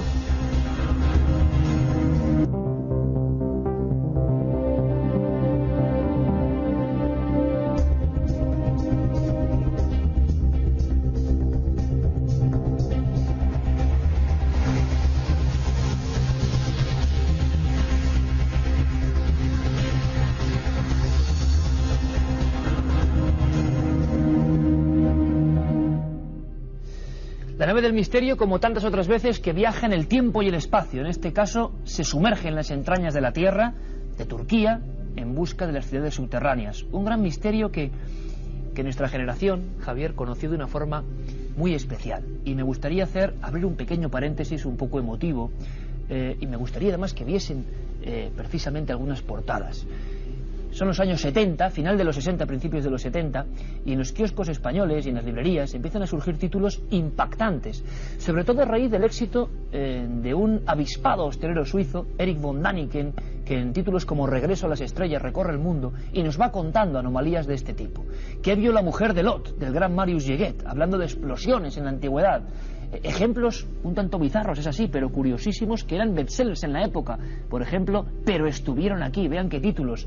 La nave del misterio, como tantas otras veces, que viaja en el tiempo y el espacio. En este caso, se sumerge en las entrañas de la Tierra, de Turquía, en busca de las ciudades subterráneas. Un gran misterio que, que nuestra generación, Javier, conoció de una forma muy especial. Y me gustaría hacer, abrir un pequeño paréntesis un poco emotivo, eh, y me gustaría además que viesen eh, precisamente algunas portadas. Son los años setenta, final de los sesenta, principios de los setenta, y en los kioscos españoles y en las librerías empiezan a surgir títulos impactantes, sobre todo a raíz del éxito eh, de un avispado hostelero suizo, Erich von Däniken, que en títulos como Regreso a las estrellas recorre el mundo y nos va contando anomalías de este tipo. ¿Qué vio la mujer de Lot, del gran Marius Jaget, hablando de explosiones en la antigüedad? Ejemplos un tanto bizarros, es así, pero curiosísimos, que eran bestsellers en la época. Por ejemplo, Pero estuvieron aquí. Vean qué títulos.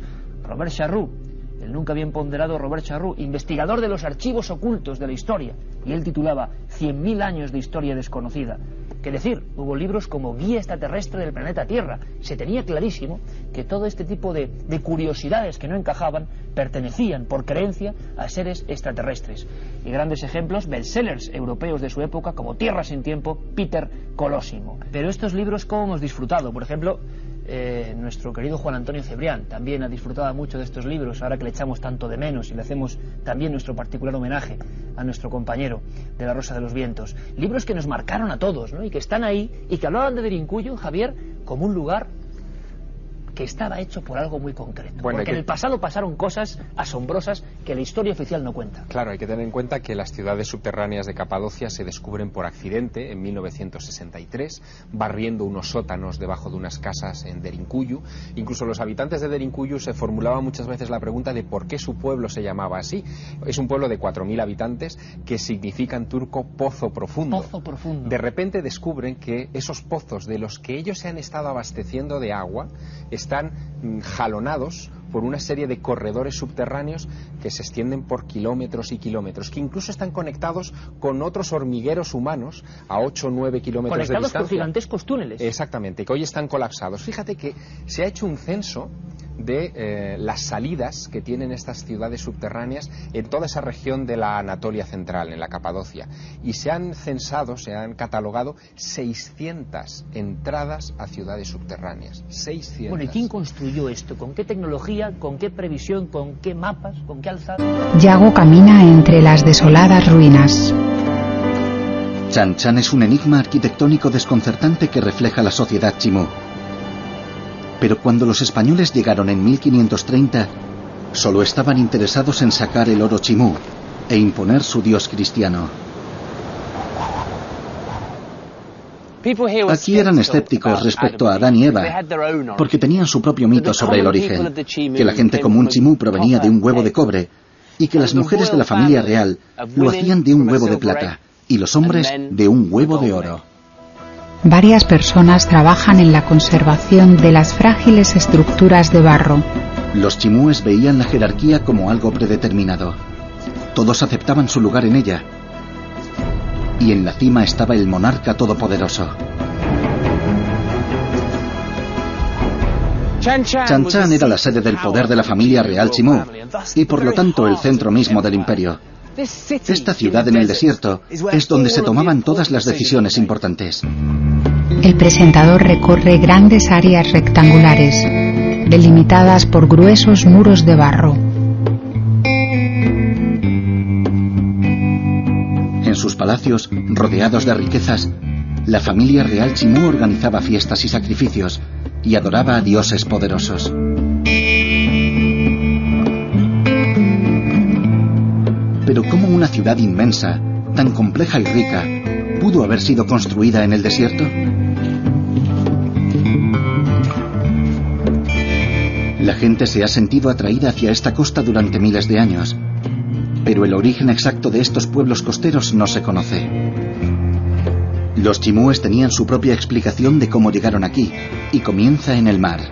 Robert Charroux, el nunca bien ponderado Robert Charroux, investigador de los archivos ocultos de la historia, y él titulaba Cien mil años de historia desconocida. Que decir, hubo libros como Guía extraterrestre del planeta Tierra. Se tenía clarísimo que todo este tipo de, de curiosidades que no encajaban pertenecían por creencia a seres extraterrestres. Y grandes ejemplos, bestsellers europeos de su época como Tierra sin tiempo, Peter Colosimo. Pero estos libros, ¿cómo hemos disfrutado? Por ejemplo, Eh, nuestro querido Juan Antonio Cebrián también ha disfrutado mucho de estos libros, ahora que le echamos tanto de menos y le hacemos también nuestro particular homenaje a nuestro compañero de La Rosa de los Vientos. Libros que nos marcaron a todos, ¿no? Y que están ahí y que hablaban de Derinkuyu, Javier, como un lugar que estaba hecho por algo muy concreto. Bueno, porque que... en el pasado pasaron cosas asombrosas que la historia oficial no cuenta. Claro, hay que tener en cuenta que las ciudades subterráneas de Capadocia se descubren por accidente en mil novecientos sesenta y tres, barriendo unos sótanos debajo de unas casas en Derinkuyu. Incluso los habitantes de Derinkuyu se formulaban muchas veces la pregunta de por qué su pueblo se llamaba así. Es un pueblo de cuatro mil habitantes que significa en turco pozo profundo. Pozo profundo. De repente descubren que esos pozos de los que ellos se han estado abasteciendo de agua están jalonados por una serie de corredores subterráneos que se extienden por kilómetros y kilómetros, que incluso están conectados con otros hormigueros humanos a ocho o nueve kilómetros de distancia. Conectados por gigantescos túneles. Exactamente, que hoy están colapsados. Fíjate que se ha hecho un censo de eh, las salidas que tienen estas ciudades subterráneas en toda esa región de la Anatolia central, en la Capadocia, y se han censado, se han catalogado seiscientas entradas a ciudades subterráneas. seiscientas. Bueno, ¿y quién construyó esto? ¿Con qué tecnología? ¿Con qué previsión? ¿Con qué mapas? ¿Con qué alzada? Yago camina entre las desoladas ruinas. Chan Chan es un enigma arquitectónico desconcertante que refleja la sociedad chimú. Pero cuando los españoles llegaron en mil quinientos treinta, solo estaban interesados en sacar el oro chimú e imponer su dios cristiano. Aquí eran escépticos respecto a Adán y Eva, porque tenían su propio mito sobre el origen, que la gente común chimú provenía de un huevo de cobre, y que las mujeres de la familia real lo hacían de un huevo de plata, y los hombres de un huevo de oro. Varias personas trabajan en la conservación de las frágiles estructuras de barro. Los chimúes veían la jerarquía como algo predeterminado. Todos aceptaban su lugar en ella. Y en la cima estaba el monarca todopoderoso. Chan Chan era la sede del poder de la familia real chimú, y por lo tanto el centro mismo del imperio. Esta ciudad en el desierto es donde se tomaban todas las decisiones importantes. El presentador recorre grandes áreas rectangulares, delimitadas por gruesos muros de barro. En sus palacios, rodeados de riquezas, la familia real chimú organizaba fiestas y sacrificios y adoraba a dioses poderosos. Pero ¿cómo una ciudad inmensa, tan compleja y rica, pudo haber sido construida en el desierto? La gente se ha sentido atraída hacia esta costa durante miles de años, pero el origen exacto de estos pueblos costeros no se conoce. Los chimúes tenían su propia explicación de cómo llegaron aquí, y comienza en el mar.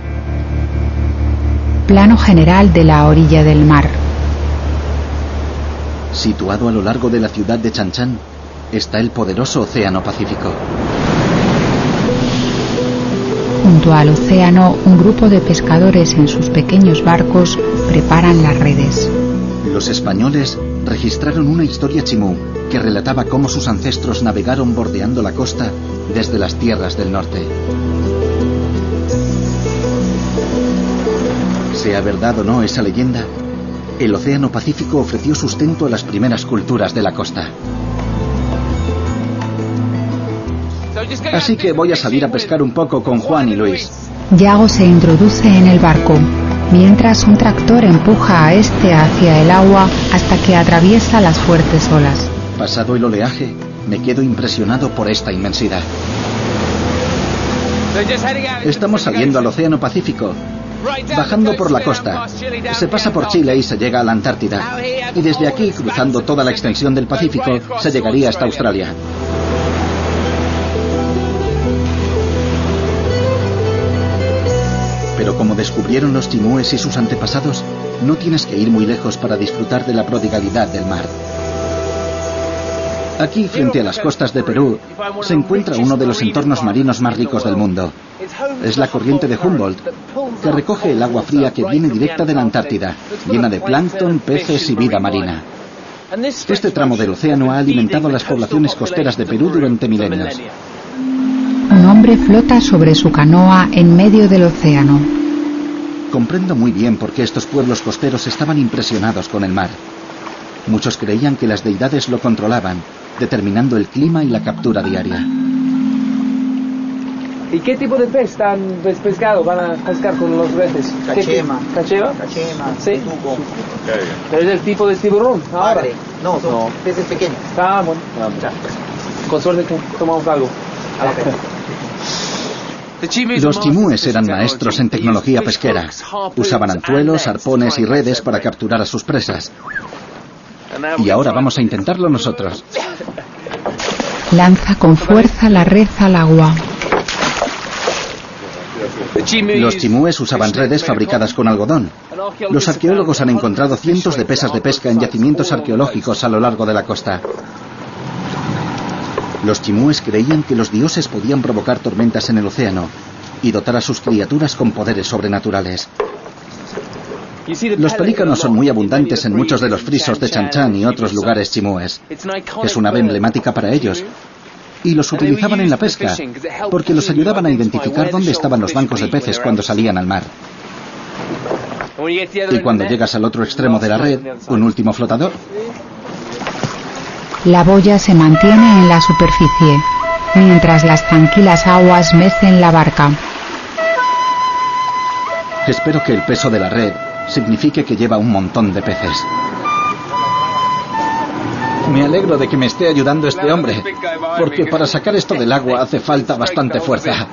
Plano general de la orilla del mar. Situado a lo largo de la ciudad de Chan Chan, está el poderoso Océano Pacífico. Junto al océano, un grupo de pescadores en sus pequeños barcos preparan las redes. Los españoles registraron una historia chimú que relataba cómo sus ancestros navegaron bordeando la costa desde las tierras del norte. Sea verdad o no esa leyenda, el Océano Pacífico ofreció sustento a las primeras culturas de la costa. Así que voy a salir a pescar un poco con Juan y Luis. Yago se introduce en el barco, mientras un tractor empuja a este hacia el agua hasta que atraviesa las fuertes olas. Pasado el oleaje, me quedo impresionado por esta inmensidad. Estamos saliendo al Océano Pacífico, bajando por la costa. Se pasa por Chile y se llega a la Antártida. Y desde aquí, cruzando toda la extensión del Pacífico, se llegaría hasta Australia. Pero Como descubrieron los chimúes y sus antepasados, no tienes que ir muy lejos para disfrutar de la prodigalidad del mar. Aquí, frente a las costas de Perú, se encuentra uno de los entornos marinos más ricos del mundo. Es la corriente de Humboldt, que recoge el agua fría que viene directa de la Antártida, llena de plancton, peces y vida marina. Este tramo del océano ha alimentado a las poblaciones costeras de Perú durante milenios. Un hombre flota sobre su canoa en medio del océano. Comprendo muy bien por qué estos pueblos costeros estaban impresionados con el mar. Muchos creían que las deidades lo controlaban, determinando el clima y la captura diaria. ¿Y qué tipo de pez están pescado van a pescar con los peces? Cachema. ¿Cachema? Cachema. Sí. ¿Pero es el tipo de tiburón? Ahora. Padre. No, son no. peces pequeños. Ah, bueno. Ya. Con suerte que tomamos algo. Los chimúes eran maestros en tecnología pesquera. Usaban anzuelos, arpones y redes para capturar a sus presas. Y ahora vamos a intentarlo nosotros. Lanza con fuerza la red al agua. Los chimúes usaban redes fabricadas con algodón. Los arqueólogos han encontrado cientos de pesas de pesca en yacimientos arqueológicos a lo largo de la costa. Los chimúes creían que los dioses podían provocar tormentas en el océano y dotar a sus criaturas con poderes sobrenaturales. Los pelícanos son muy abundantes en muchos de los frisos de Chan Chan y otros lugares chimúes. Es una ave emblemática para ellos. Y los utilizaban en la pesca, porque los ayudaban a identificar dónde estaban los bancos de peces cuando salían al mar. Y cuando llegas al otro extremo de la red, un último flotador. La boya se mantiene en la superficie, mientras las tranquilas aguas mecen la barca. Espero que el peso de la red signifique que lleva un montón de peces. Me alegro de que me esté ayudando este hombre, porque para sacar esto del agua hace falta bastante fuerza.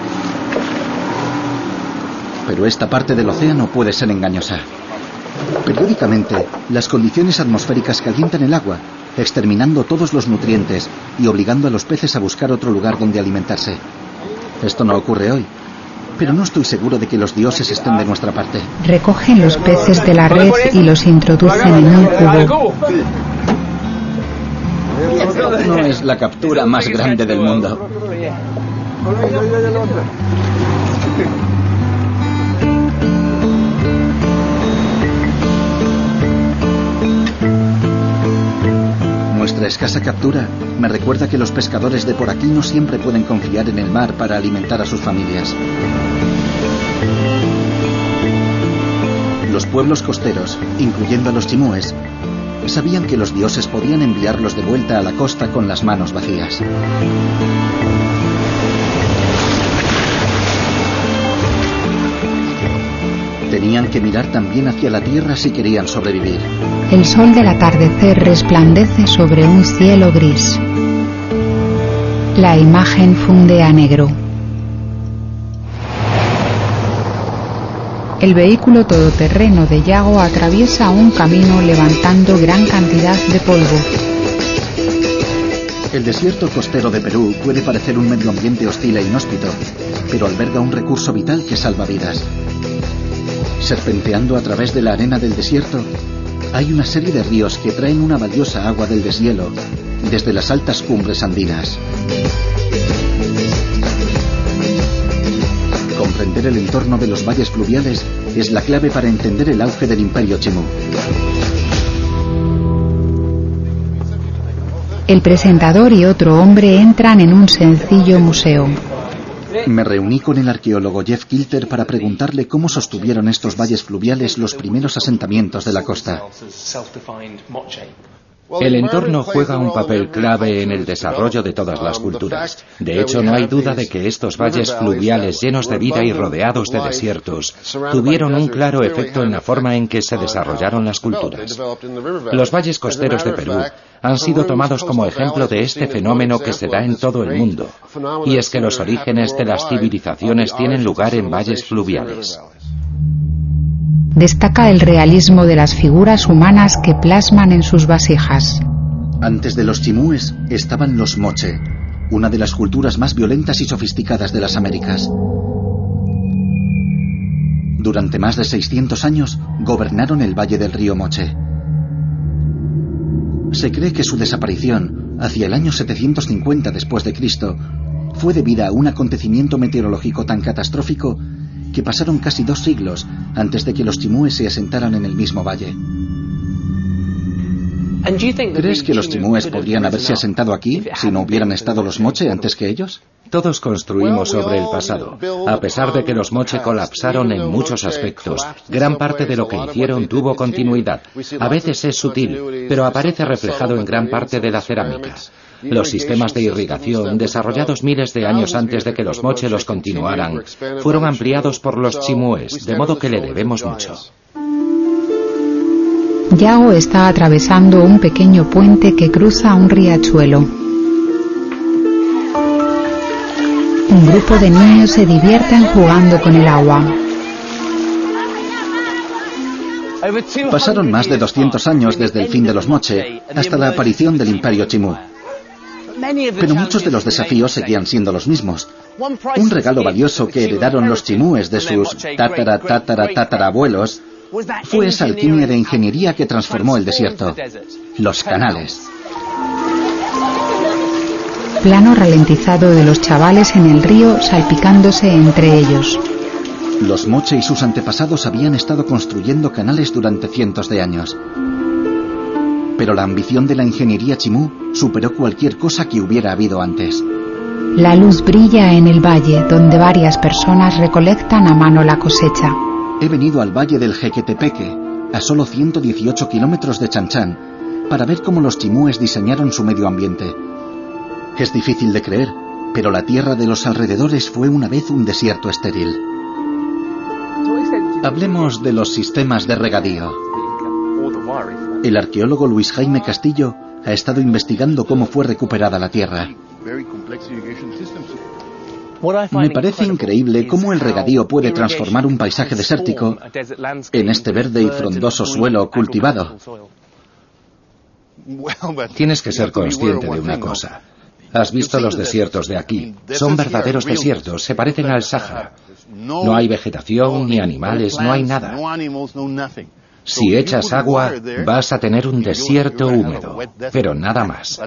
Pero esta parte del océano puede ser engañosa. Periódicamente, las condiciones atmosféricas calientan el agua, exterminando todos los nutrientes y obligando a los peces a buscar otro lugar donde alimentarse. Esto no ocurre hoy, pero no estoy seguro de que los dioses estén de nuestra parte. Recogen los peces de la red y los introducen en un cubo. No es la captura más grande del mundo. Nuestra escasa captura me recuerda que los pescadores de por aquí no siempre pueden confiar en el mar para alimentar a sus familias. Los pueblos costeros, incluyendo a los chimúes, sabían que los dioses podían enviarlos de vuelta a la costa con las manos vacías. Tenían que mirar también hacia la tierra si querían sobrevivir. El sol del atardecer resplandece sobre un cielo gris. La imagen funde a negro. El vehículo todoterreno de Yago atraviesa un camino levantando gran cantidad de polvo. El desierto costero de Perú puede parecer un medio ambiente hostil e inhóspito, pero alberga un recurso vital que salva vidas. Serpenteando a través de la arena del desierto, hay una serie de ríos que traen una valiosa agua del deshielo desde las altas cumbres andinas. Comprender el entorno de los valles fluviales es la clave para entender el auge del Imperio Chimú. El presentador y otro hombre entran en un sencillo museo. Me reuní con el arqueólogo Jeff Kilter para preguntarle cómo sostuvieron estos valles fluviales los primeros asentamientos de la costa. El entorno juega un papel clave en el desarrollo de todas las culturas. De hecho, no hay duda de que estos valles fluviales llenos de vida y rodeados de desiertos tuvieron un claro efecto en la forma en que se desarrollaron las culturas. Los valles costeros de Perú han sido tomados como ejemplo de este fenómeno que se da en todo el mundo, y es que los orígenes de las civilizaciones tienen lugar en valles fluviales. Destaca el realismo de las figuras humanas que plasman en sus vasijas. Antes de los chimúes estaban los moche, una de las culturas más violentas y sofisticadas de las Américas. Durante más de seiscientos años gobernaron el valle del río Moche. Se cree que su desaparición, hacia el año setecientos cincuenta después de Cristo, fue debida a un acontecimiento meteorológico tan catastrófico que pasaron casi dos siglos antes de que los chimúes se asentaran en el mismo valle. ¿Crees que los chimúes podrían haberse asentado aquí si no hubieran estado los Moche antes que ellos? Todos construimos sobre el pasado. A pesar de que los Moche colapsaron en muchos aspectos, gran parte de lo que hicieron tuvo continuidad. A veces es sutil, pero aparece reflejado en gran parte de la cerámica. Los sistemas de irrigación, desarrollados miles de años antes de que los Moche los continuaran, fueron ampliados por los chimúes, de modo que le debemos mucho. Yago está atravesando un pequeño puente que cruza un riachuelo. Un grupo de niños se divierten jugando con el agua. Pasaron más de doscientos años desde el fin de los Moche hasta la aparición del Imperio Chimú. Pero muchos de los desafíos seguían siendo los mismos. Un regalo valioso que heredaron los chimúes de sus tatara tatara tatarabuelos fue esa alquimia de ingeniería que transformó el desierto: los canales. Plano ralentizado de los chavales en el río salpicándose entre ellos. Los Moche y sus antepasados habían estado construyendo canales durante cientos de años. Pero la ambición de la ingeniería chimú superó cualquier cosa que hubiera habido antes. La luz brilla en el valle, donde varias personas recolectan a mano la cosecha. He venido al valle del Jequetepeque, a solo ciento dieciocho kilómetros de Chanchán, para ver cómo los chimúes diseñaron su medio ambiente. Es difícil de creer, pero la tierra de los alrededores fue una vez un desierto estéril. Hablemos de los sistemas de regadío. El arqueólogo Luis Jaime Castillo ha estado investigando cómo fue recuperada la tierra. Me parece increíble cómo el regadío puede transformar un paisaje desértico en este verde y frondoso suelo cultivado. Tienes que ser consciente de una cosa. Has visto los desiertos de aquí. Son verdaderos desiertos, se parecen al Sáhara. No hay vegetación, ni animales, no hay nada. Si echas agua, vas a tener un desierto húmedo, pero nada más.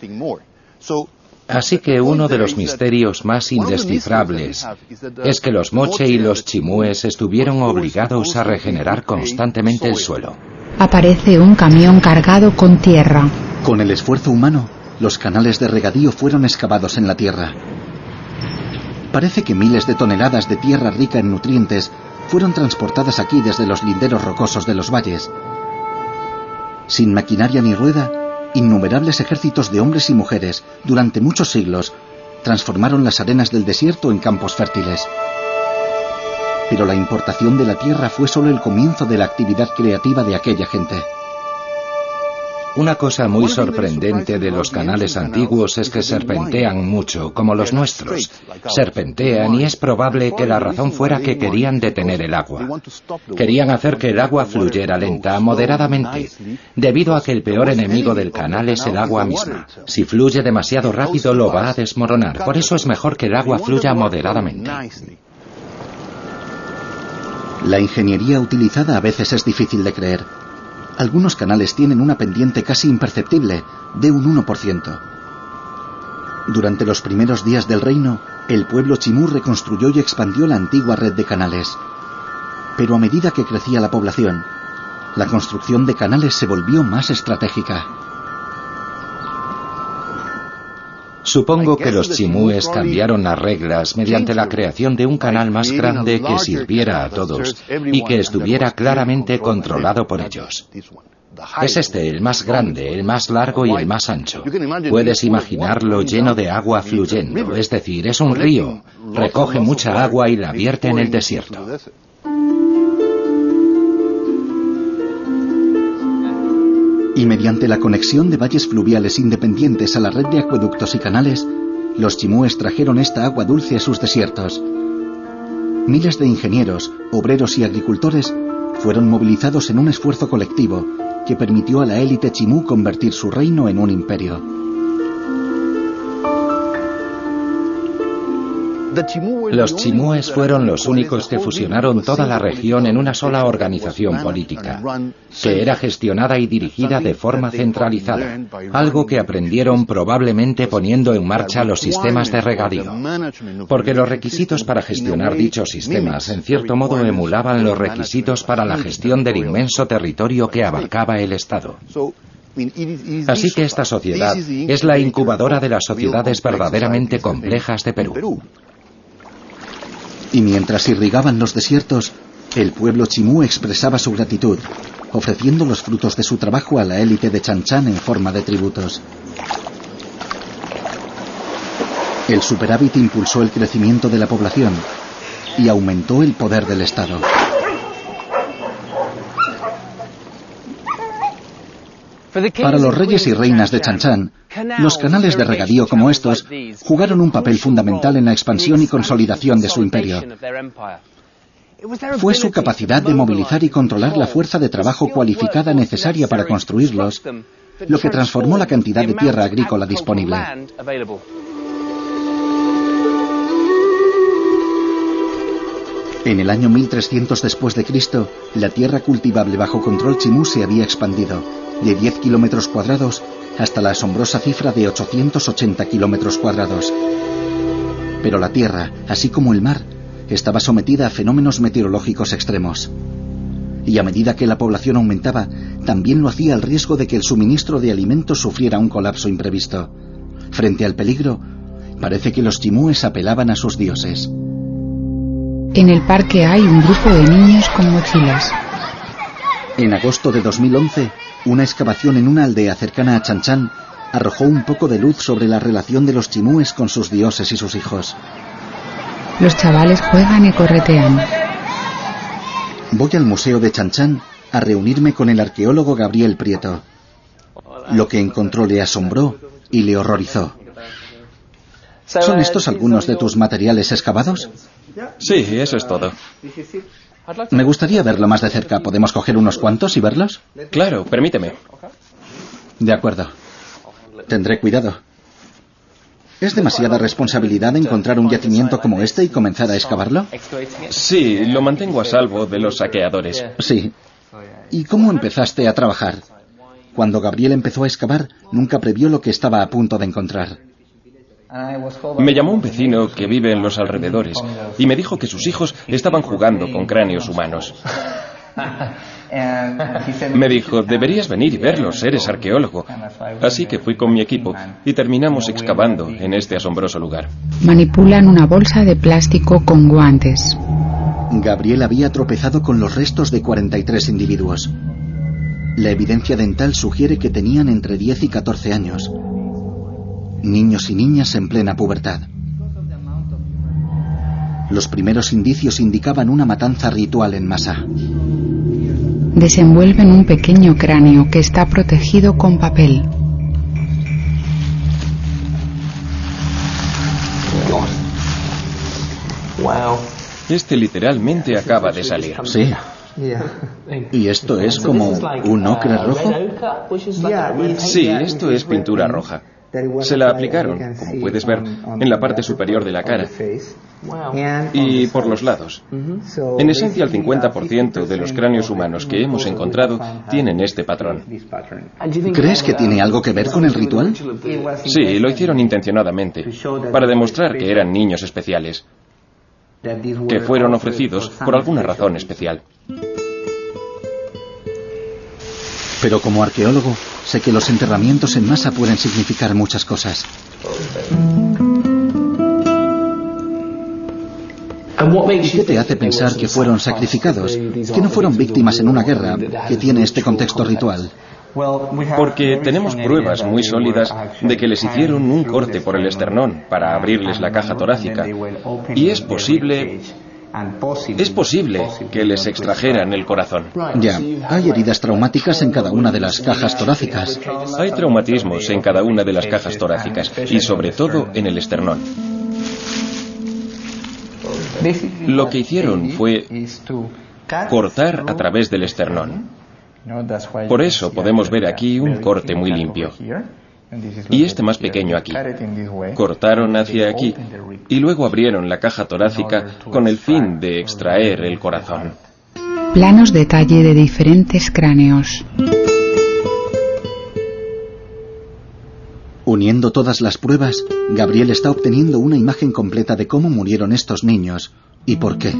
Así que uno de los misterios más indescifrables es que los Moche y los chimúes estuvieron obligados a regenerar constantemente el suelo. Aparece un camión cargado con tierra. Con el esfuerzo humano, los canales de regadío fueron excavados en la tierra. Parece que miles de toneladas de tierra rica en nutrientes fueron transportadas aquí desde los linderos rocosos de los valles. Sin maquinaria ni rueda, innumerables ejércitos de hombres y mujeres, durante muchos siglos, transformaron las arenas del desierto en campos fértiles. Pero la importación de la tierra fue solo el comienzo de la actividad creativa de aquella gente. Una cosa muy sorprendente de los canales antiguos es que serpentean mucho, como los nuestros. Serpentean y es probable que la razón fuera que querían detener el agua. Querían hacer que el agua fluyera lenta, moderadamente, debido a que el peor enemigo del canal es el agua misma. Si fluye demasiado rápido lo va a desmoronar, por eso es mejor que el agua fluya moderadamente. La ingeniería utilizada a veces es difícil de creer. Algunos canales tienen una pendiente casi imperceptible, de un uno por ciento. Durante los primeros días del reino, el pueblo chimú reconstruyó y expandió la antigua red de canales. Pero a medida que crecía la población, la construcción de canales se volvió más estratégica. Supongo que los chimúes cambiaron las reglas mediante la creación de un canal más grande que sirviera a todos y que estuviera claramente controlado por ellos. Es este el más grande, el más largo y el más ancho. Puedes imaginarlo lleno de agua fluyendo, es decir, es un río. Recoge mucha agua y la vierte en el desierto. Y mediante la conexión de valles fluviales independientes a la red de acueductos y canales, los chimúes trajeron esta agua dulce a sus desiertos. Miles de ingenieros, obreros y agricultores fueron movilizados en un esfuerzo colectivo que permitió a la élite chimú convertir su reino en un imperio. Los chimúes fueron los únicos que fusionaron toda la región en una sola organización política, que era gestionada y dirigida de forma centralizada, algo que aprendieron probablemente poniendo en marcha los sistemas de regadío, porque los requisitos para gestionar dichos sistemas en cierto modo emulaban los requisitos para la gestión del inmenso territorio que abarcaba el Estado. Así que esta sociedad es la incubadora de las sociedades verdaderamente complejas de Perú. Y mientras irrigaban los desiertos, el pueblo chimú expresaba su gratitud, ofreciendo los frutos de su trabajo a la élite de Chan Chan en forma de tributos. El superávit impulsó el crecimiento de la población y aumentó el poder del Estado. Para los reyes y reinas de Chan Chan, los canales de regadío como estos jugaron un papel fundamental en la expansión y consolidación de su imperio. Fue su capacidad de movilizar y controlar la fuerza de trabajo cualificada necesaria para construirlos lo que transformó la cantidad de tierra agrícola disponible. En el año mil trescientos después de Cristo, la tierra cultivable bajo control chimú se había expandido de diez kilómetros cuadrados hasta la asombrosa cifra de ochocientos ochenta kilómetros cuadrados. Pero la tierra, así como el mar, estaba sometida a fenómenos meteorológicos extremos. Y a medida que la población aumentaba, también lo hacía al riesgo de que el suministro de alimentos sufriera un colapso imprevisto. Frente al peligro, parece que los chimúes apelaban a sus dioses. En el parque hay un grupo de niños con mochilas. En agosto de dos mil once, una excavación en una aldea cercana a Chan Chan arrojó un poco de luz sobre la relación de los chimúes con sus dioses y sus hijos. Los chavales juegan y corretean. Voy al museo de Chan Chan a reunirme con el arqueólogo Gabriel Prieto. Lo que encontró le asombró y le horrorizó. ¿Son estos algunos de tus materiales excavados? Sí, eso es todo. Me gustaría verlo más de cerca. ¿Podemos coger unos cuantos y verlos? Claro, permíteme. De acuerdo. Tendré cuidado. ¿Es demasiada responsabilidad encontrar un yacimiento como este y comenzar a excavarlo? Sí, lo mantengo a salvo de los saqueadores. Sí. ¿Y cómo empezaste a trabajar? Cuando Gabriel empezó a excavar, nunca previó lo que estaba a punto de encontrar. Me llamó un vecino que vive en los alrededores y me dijo que sus hijos estaban jugando con cráneos humanos. Me dijo, deberías venir y verlos, eres arqueólogo. Así que fui con mi equipo y terminamos excavando en este asombroso lugar. Manipulan una bolsa de plástico con guantes. Gabriel había tropezado con los restos de cuarenta y tres individuos. La evidencia dental sugiere que tenían entre diez y catorce años. Niños y niñas en plena pubertad. Los primeros indicios indicaban una matanza ritual en masa. Desenvuelven un pequeño cráneo que está protegido con papel. Este literalmente acaba de salir. Sí. ¿Y esto es como un ocre rojo? Sí, esto es pintura roja. Se la aplicaron, como puedes ver, en la parte superior de la cara y por los lados. En esencia, el cincuenta por ciento de los cráneos humanos que hemos encontrado tienen este patrón. ¿Crees que tiene algo que ver con el ritual? Sí, lo hicieron intencionadamente, para demostrar que eran niños especiales, que fueron ofrecidos por alguna razón especial. Pero como arqueólogo, sé que los enterramientos en masa pueden significar muchas cosas. ¿Y qué te hace pensar que fueron sacrificados, que no fueron víctimas en una guerra que tiene este contexto ritual? Porque tenemos pruebas muy sólidas de que les hicieron un corte por el esternón para abrirles la caja torácica. Y es posible... Es posible que les extrajeran el corazón. Ya, hay heridas traumáticas en cada una de las cajas torácicas. Hay traumatismos en cada una de las cajas torácicas y sobre todo en el esternón. Lo que hicieron fue cortar a través del esternón. Por eso podemos ver aquí un corte muy limpio. y este más pequeño aquí. Cortaron hacia aquí y luego abrieron la caja torácica con el fin de extraer el corazón. Planos detalle de diferentes cráneos. Uniendo todas las pruebas, Gabriel está obteniendo una imagen completa de cómo murieron estos niños y por qué.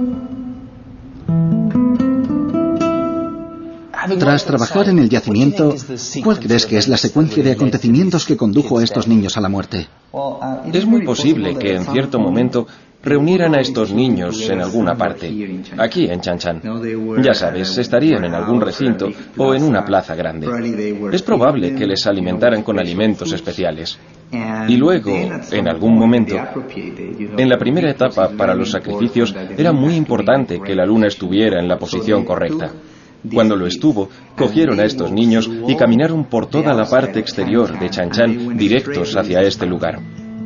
Tras trabajar en el yacimiento, ¿cuál crees que es la secuencia de acontecimientos que condujo a estos niños a la muerte? Es muy posible que en cierto momento reunieran a estos niños en alguna parte, aquí en Chan Chan. Ya sabes, estarían en algún recinto o en una plaza grande. Es probable que les alimentaran con alimentos especiales. Y luego, en algún momento, en la primera etapa para los sacrificios, era muy importante que la luna estuviera en la posición correcta. Cuando lo estuvo, cogieron a estos niños y caminaron por toda la parte exterior de Chan Chan directos hacia este lugar.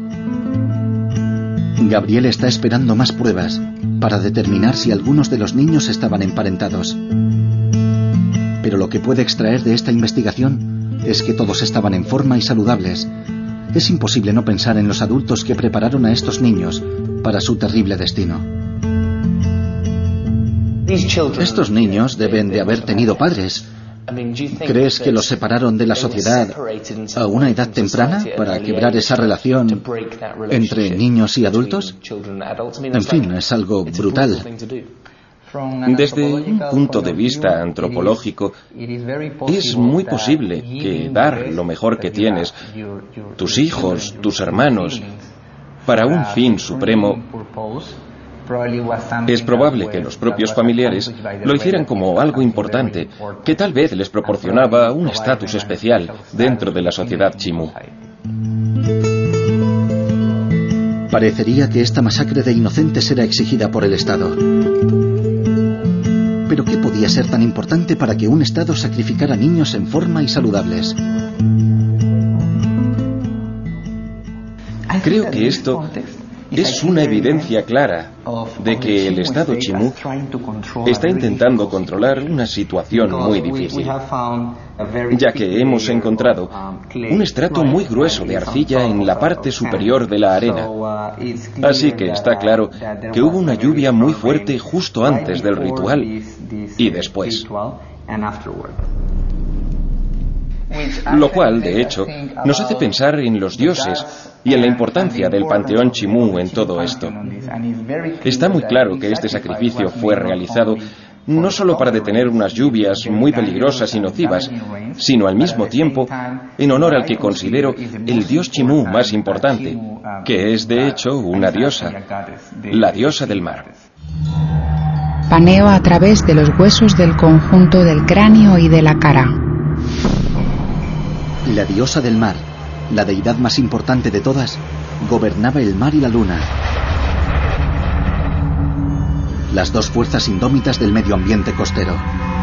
Gabriel está esperando más pruebas para determinar si algunos de los niños estaban emparentados. Pero lo que puede extraer de esta investigación es que todos estaban en forma y saludables. Es imposible no pensar en los adultos que prepararon a estos niños para su terrible destino. Estos niños deben de haber tenido padres. ¿Crees que los separaron de la sociedad a una edad temprana para quebrar esa relación entre niños y adultos? En fin, es algo brutal. Desde un punto de vista antropológico, es muy posible que dar lo mejor que tienes, tus hijos, tus hermanos, para un fin supremo, es probable que los propios familiares lo hicieran como algo importante, que tal vez les proporcionaba un estatus especial dentro de la sociedad chimú. Parecería que esta masacre de inocentes era exigida por el Estado. ¿Pero qué podía ser tan importante para que un Estado sacrificara niños en forma y saludables? Creo que esto es una evidencia clara de que el Estado chimú está intentando controlar una situación muy difícil, ya que hemos encontrado un estrato muy grueso de arcilla en la parte superior de la arena. Así que está claro que hubo una lluvia muy fuerte justo antes del ritual y después. Lo cual, de hecho, nos hace pensar en los dioses y en la importancia del panteón chimú en todo esto. Está muy claro que este sacrificio fue realizado no solo para detener unas lluvias muy peligrosas y nocivas, sino al mismo tiempo en honor al que considero el dios chimú más importante, que es de hecho una diosa, la diosa del mar. Paneo a través de los huesos del conjunto del cráneo y de la cara. La diosa del mar, la deidad más importante de todas, gobernaba el mar y la luna. Las dos fuerzas indómitas del medio ambiente costero.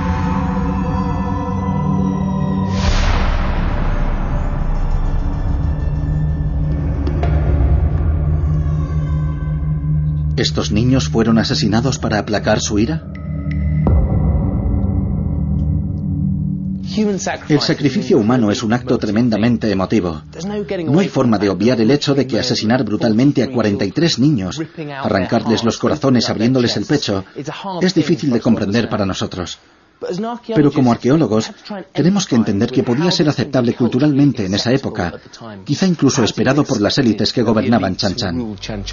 ¿Estos niños fueron asesinados para aplacar su ira? El sacrificio humano es un acto tremendamente emotivo. No hay forma de obviar el hecho de que asesinar brutalmente a cuarenta y tres niños, arrancarles los corazones abriéndoles el pecho, es difícil de comprender para nosotros. Pero como arqueólogos, tenemos que entender que podía ser aceptable culturalmente en esa época, quizá incluso esperado por las élites que gobernaban Chan Chan.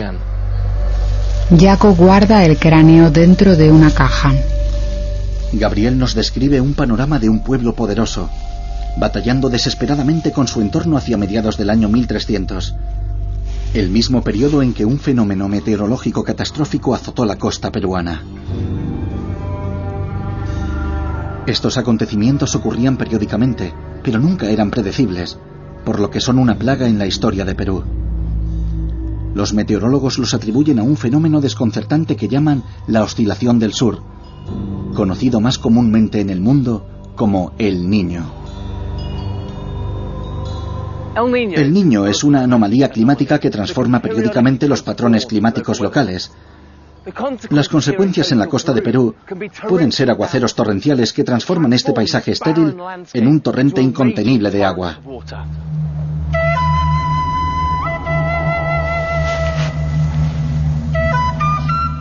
Jaco guarda el cráneo dentro de una caja. Gabriel nos describe un panorama de un pueblo poderoso, batallando desesperadamente con su entorno hacia mediados del año mil trescientos, el mismo periodo en que un fenómeno meteorológico catastrófico azotó la costa peruana. Estos acontecimientos ocurrían periódicamente, pero nunca eran predecibles, por lo que son una plaga en la historia de Perú. Los meteorólogos los atribuyen a un fenómeno desconcertante que llaman la oscilación del sur, conocido más comúnmente en el mundo como el Niño. El Niño es una anomalía climática que transforma periódicamente los patrones climáticos locales. Las consecuencias en la costa de Perú pueden ser aguaceros torrenciales que transforman este paisaje estéril en un torrente incontenible de agua.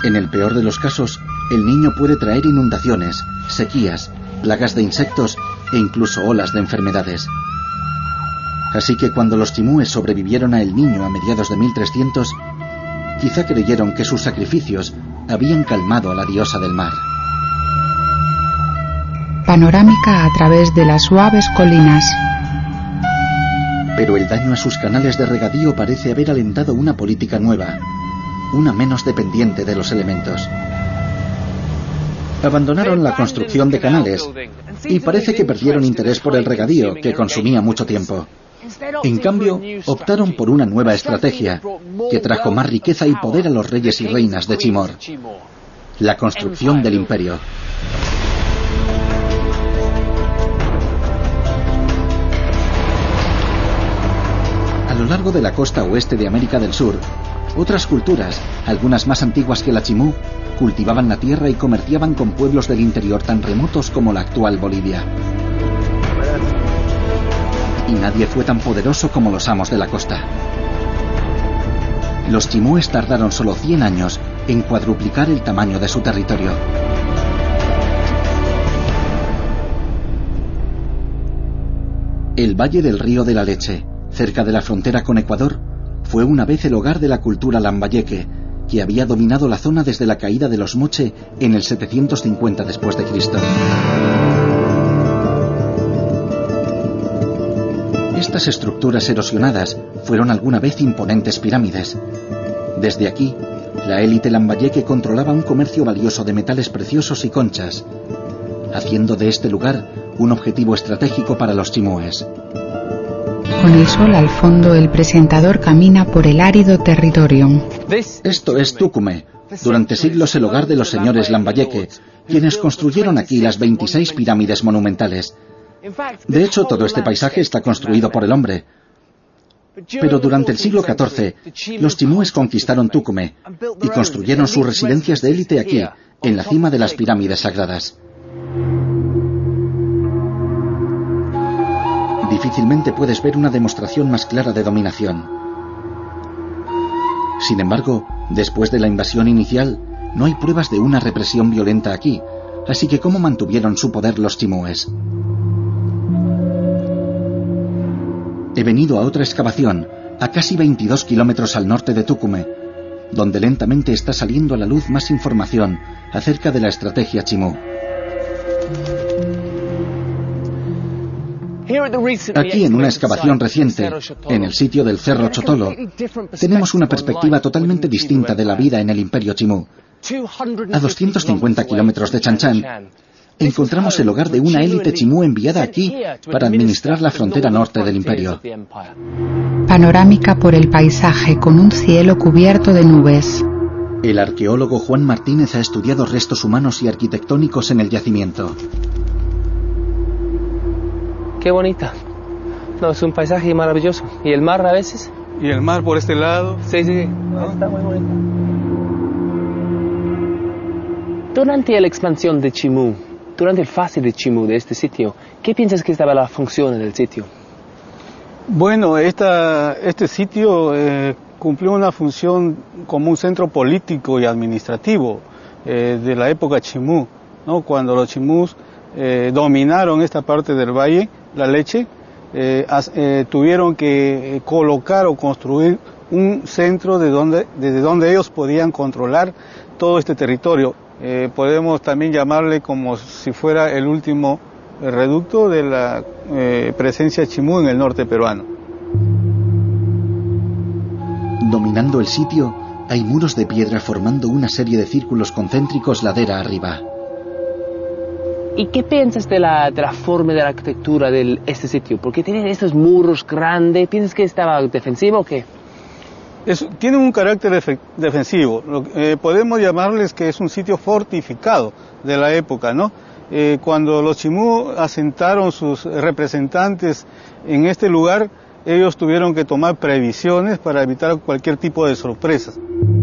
En el peor de los casos, el niño puede traer inundaciones, sequías, plagas de insectos e incluso olas de enfermedades. Así que cuando los chimúes sobrevivieron a El Niño a mediados de mil trescientos, quizá creyeron que sus sacrificios habían calmado a la diosa del mar. Panorámica a través de las suaves colinas. Pero el daño a sus canales de regadío parece haber alentado una política nueva, una menos dependiente de los elementos. Abandonaron la construcción de canales y parece que perdieron interés por el regadío, que consumía mucho tiempo. En cambio, optaron por una nueva estrategia que trajo más riqueza y poder a los reyes y reinas de Chimor: la construcción del imperio. A lo largo de la costa oeste de América del Sur, otras culturas, algunas más antiguas que la Chimú, cultivaban la tierra y comerciaban con pueblos del interior tan remotos como la actual Bolivia. Y nadie fue tan poderoso como los amos de la costa. Los chimúes tardaron solo cien años en cuadruplicar el tamaño de su territorio. El Valle del Río de la Leche, cerca de la frontera con Ecuador, fue una vez el hogar de la cultura lambayeque, que había dominado la zona desde la caída de los Moche en el setecientos cincuenta después de Cristo. Estas estructuras erosionadas fueron alguna vez imponentes pirámides. Desde aquí, la élite lambayeque controlaba un comercio valioso de metales preciosos y conchas, haciendo de este lugar un objetivo estratégico para los chimúes. Con el sol al fondo, el presentador camina por el árido territorio. Esto es Tucumé, durante siglos el hogar de los señores lambayeque, quienes construyeron aquí las veintiséis pirámides monumentales. De hecho, todo este paisaje está construido por el hombre. Pero durante el siglo catorce, los chimúes conquistaron Tucumé y construyeron sus residencias de élite aquí, en la cima de las pirámides sagradas. Difícilmente puedes ver una demostración más clara de dominación. Sin embargo, después de la invasión inicial, no hay pruebas de una represión violenta aquí, así que ¿cómo mantuvieron su poder los chimúes? He venido a otra excavación, a casi veintidós kilómetros al norte de Tucumé, donde lentamente está saliendo a la luz más información acerca de la estrategia chimú. Aquí, en una excavación reciente, en el sitio del Cerro Chotolo, tenemos una perspectiva totalmente distinta de la vida en el Imperio Chimú. A doscientos cincuenta kilómetros de Chan Chan, encontramos el hogar de una élite chimú enviada aquí para administrar la frontera norte del imperio. Panorámica por el paisaje con un cielo cubierto de nubes. El arqueólogo Juan Martínez ha estudiado restos humanos y arquitectónicos en el yacimiento. Qué bonita. No, es un paisaje maravilloso. ¿Y el mar a veces? ¿Y el mar por este lado? Sí, sí, ¿no? Está muy bonita. Durante la expansión de Chimú, durante el fase de Chimú, de este sitio, ¿qué piensas que estaba la función del sitio? Bueno, esta, este sitio eh, cumplió una función como un centro político y administrativo eh, de la época Chimú, ¿no? Cuando los chimús eh, dominaron esta parte del valle, la Leche, eh, as, eh, tuvieron que colocar o construir un centro de donde, desde donde ellos podían controlar todo este territorio. Eh, podemos también llamarle como si fuera el último reducto de la eh, presencia chimú en el norte peruano. Dominando el sitio, hay muros de piedra formando una serie de círculos concéntricos ladera arriba. ¿Y qué piensas de la, de la forma de la arquitectura de este sitio? Porque tienen estos muros grandes. ¿Piensas que estaba defensivo o qué? Es, tiene un carácter def defensivo. Lo, eh, podemos llamarles que es un sitio fortificado de la época, ¿no? Eh, cuando los chimú asentaron sus representantes en este lugar, ellos tuvieron que tomar previsiones para evitar cualquier tipo de sorpresas.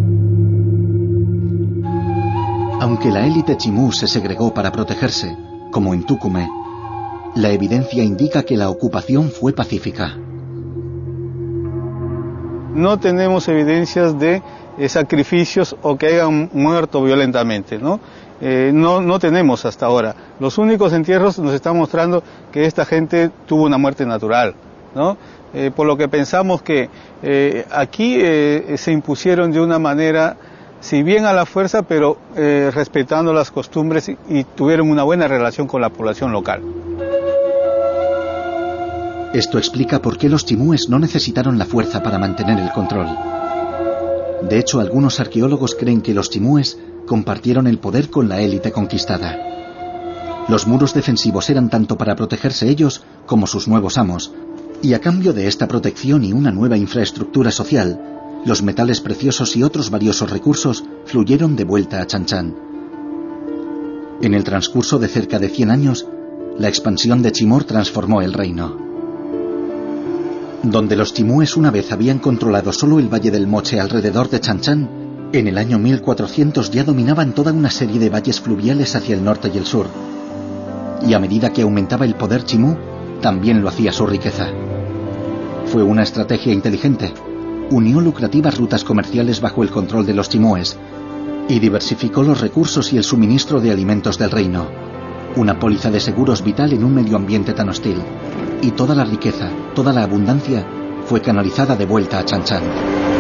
Aunque la élite chimú se segregó para protegerse, como en Tucumé, la evidencia indica que la ocupación fue pacífica. No tenemos evidencias de eh, sacrificios o que hayan muerto violentamente, ¿no? Eh, no, no tenemos hasta ahora. Los únicos entierros nos están mostrando que esta gente tuvo una muerte natural, ¿no? Eh, por lo que pensamos que eh, aquí eh, se impusieron de una manera, si bien a la fuerza, pero eh, respetando las costumbres y, y tuvieron una buena relación con la población local. Esto explica por qué los chimúes no necesitaron la fuerza para mantener el control. De hecho, algunos arqueólogos creen que los chimúes compartieron el poder con la élite conquistada. Los muros defensivos eran tanto para protegerse ellos como sus nuevos amos, y a cambio de esta protección y una nueva infraestructura social, los metales preciosos y otros valiosos recursos fluyeron de vuelta a Chan Chan. En el transcurso de cerca de cien años, la expansión de Chimor transformó el reino. Donde los chimúes una vez habían controlado solo el valle del Moche alrededor de Chan Chan, en el año mil cuatrocientos ya dominaban toda una serie de valles fluviales hacia el norte y el sur. Y a medida que aumentaba el poder chimú, también lo hacía su riqueza. Fue una estrategia inteligente. Unió lucrativas rutas comerciales bajo el control de los chimúes y diversificó los recursos y el suministro de alimentos del reino. Una póliza de seguros vital en un medio ambiente tan hostil. Y toda la riqueza, toda la abundancia, fue canalizada de vuelta a Chan Chan.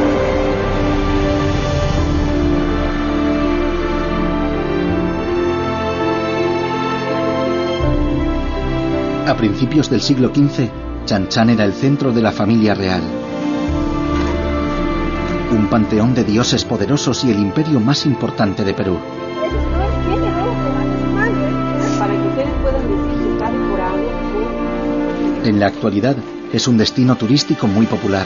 A principios del siglo quince, Chan Chan era el centro de la familia real. Un panteón de dioses poderosos y el imperio más importante de Perú. En la actualidad es un destino turístico muy popular.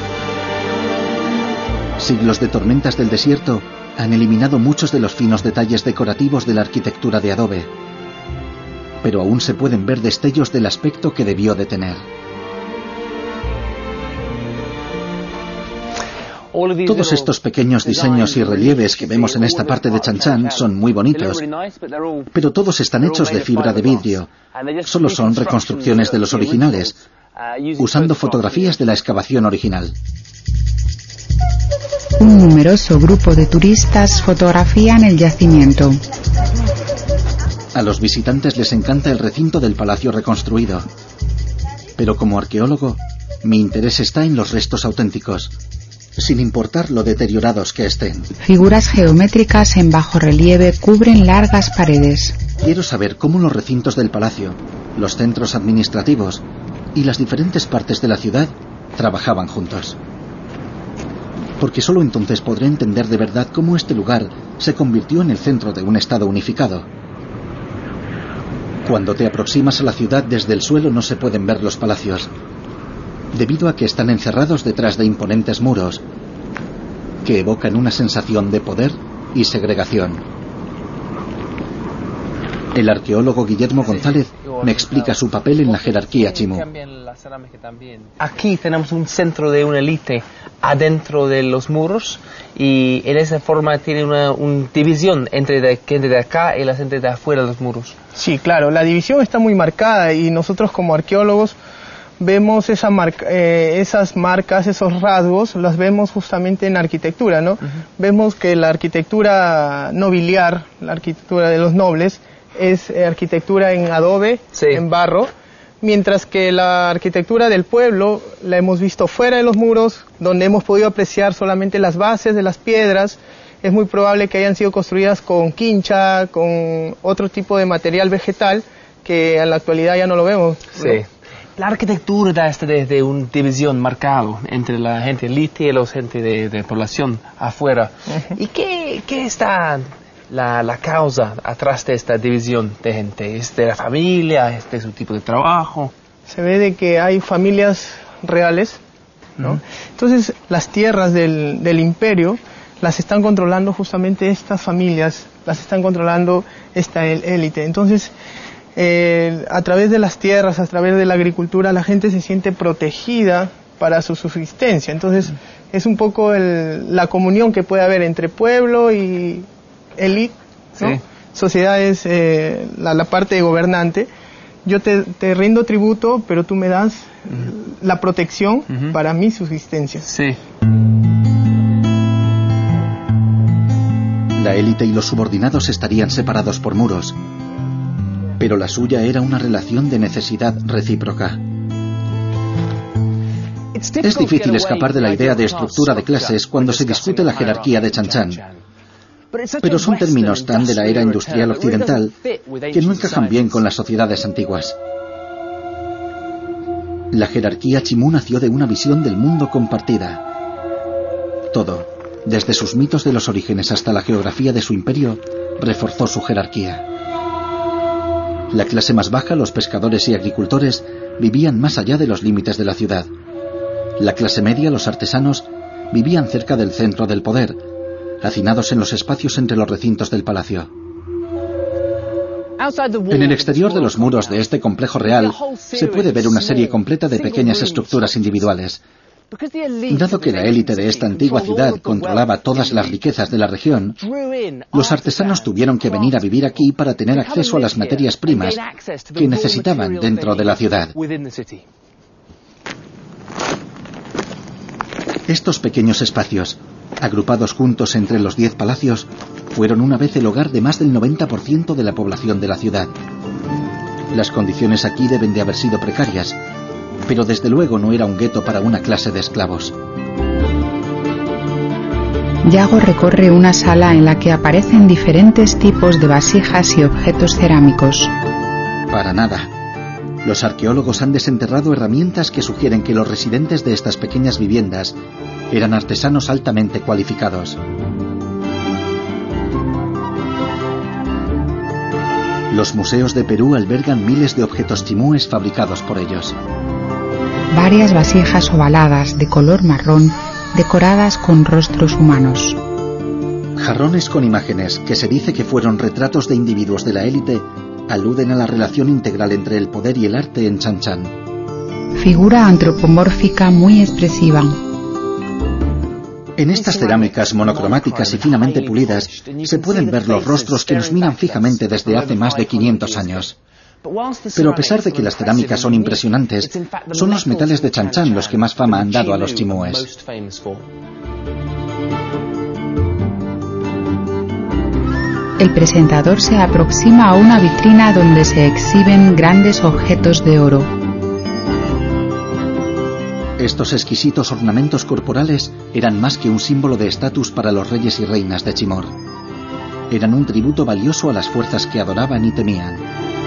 Siglos de tormentas del desierto han eliminado muchos de los finos detalles decorativos de la arquitectura de adobe, pero aún se pueden ver destellos del aspecto que debió de tener. Todos estos pequeños diseños y relieves que vemos en esta parte de Chan Chan son muy bonitos, pero todos están hechos de fibra de vidrio. Solo son reconstrucciones de los originales, usando fotografías de la excavación original. Un numeroso grupo de turistas fotografían el yacimiento. A los visitantes les encanta el recinto del palacio reconstruido, pero como arqueólogo, mi interés está en los restos auténticos, sin importar lo deteriorados que estén. Figuras geométricas en bajo relieve cubren largas paredes. Quiero saber cómo los recintos del palacio, los centros administrativos y las diferentes partes de la ciudad trabajaban juntos. Porque solo entonces podré entender de verdad cómo este lugar se convirtió en el centro de un estado unificado. Cuando te aproximas a la ciudad desde el suelo no se pueden ver los palacios, debido a que están encerrados detrás de imponentes muros que evocan una sensación de poder y segregación. El arqueólogo Guillermo González me explica su papel en la jerarquía chimú. Aquí tenemos un centro de una élite adentro de los muros y en esa forma tiene una, una división entre la gente de acá y la gente de afuera de los muros. Sí, claro, la división está muy marcada y nosotros como arqueólogos vemos esa marca, eh, esas marcas, esos rasgos, las vemos justamente en arquitectura, ¿no? Uh-huh. Vemos que la arquitectura nobiliar, la arquitectura de los nobles, es arquitectura en adobe, sí, en barro, mientras que la arquitectura del pueblo la hemos visto fuera de los muros, donde hemos podido apreciar solamente las bases de las piedras. Es muy probable que hayan sido construidas con quincha, con otro tipo de material vegetal, que en la actualidad ya no lo vemos, ¿no? Sí. La arquitectura da esta desde una división marcada entre la gente elite y la gente de, de población afuera. Uh-huh. ¿Y qué, qué está la, la causa atrás de esta división de gente? ¿Es de la familia? ¿Es de su tipo de trabajo? Se ve de que hay familias reales, ¿no? Uh-huh. Entonces las tierras del, del imperio las están controlando justamente estas familias, las están controlando esta élite. Entonces, Eh, a través de las tierras, a través de la agricultura, la gente se siente protegida para su subsistencia. Entonces, es un poco el, la comunión que puede haber entre pueblo y élite, ¿no? Sí. Sociedades, eh, la, la parte gobernante. Yo te, te rindo tributo, pero tú me das uh-huh. la protección uh-huh. para mi subsistencia. Sí. élite y los subordinados estarían separados por muros, pero la suya era una relación de necesidad recíproca. Es difícil escapar de la idea de estructura de clases cuando se discute la jerarquía de Chan Chan, pero son términos tan de la era industrial occidental que no encajan bien con las sociedades antiguas. La jerarquía Chimú nació de una visión del mundo compartida. Todo, desde sus mitos de los orígenes hasta la geografía de su imperio, reforzó su jerarquía. La clase más baja, los pescadores y agricultores, vivían más allá de los límites de la ciudad. La clase media, los artesanos, vivían cerca del centro del poder, hacinados en los espacios entre los recintos del palacio. En el exterior de los muros de este complejo real se puede ver una serie completa de pequeñas estructuras individuales. Dado que la élite de esta antigua ciudad controlaba todas las riquezas de la región, los artesanos tuvieron que venir a vivir aquí para tener acceso a las materias primas que necesitaban dentro de la ciudad. Estos pequeños espacios, agrupados juntos entre los diez palacios, fueron una vez el hogar de más del noventa por ciento de la población de la ciudad. Las condiciones aquí deben de haber sido precarias, pero desde luego no era un gueto para una clase de esclavos. Yago recorre una sala en la que aparecen diferentes tipos de vasijas y objetos cerámicos. Para nada. Los arqueólogos han desenterrado herramientas que sugieren que los residentes de estas pequeñas viviendas eran artesanos altamente cualificados. Los museos de Perú albergan miles de objetos chimúes fabricados por ellos. Varias vasijas ovaladas de color marrón decoradas con rostros humanos. Jarrones con imágenes que se dice que fueron retratos de individuos de la élite aluden a la relación integral entre el poder y el arte en Chan Chan. Figura antropomórfica muy expresiva. En estas cerámicas monocromáticas y finamente pulidas se pueden ver los rostros que nos miran fijamente desde hace más de quinientos años. Pero a pesar de que las cerámicas son impresionantes, son los metales de Chan Chan los que más fama han dado a los chimúes. El presentador se aproxima a una vitrina donde se exhiben grandes objetos de oro. Estos exquisitos ornamentos corporales eran más que un símbolo de estatus para los reyes y reinas de Chimor. Eran un tributo valioso a las fuerzas que adoraban y temían.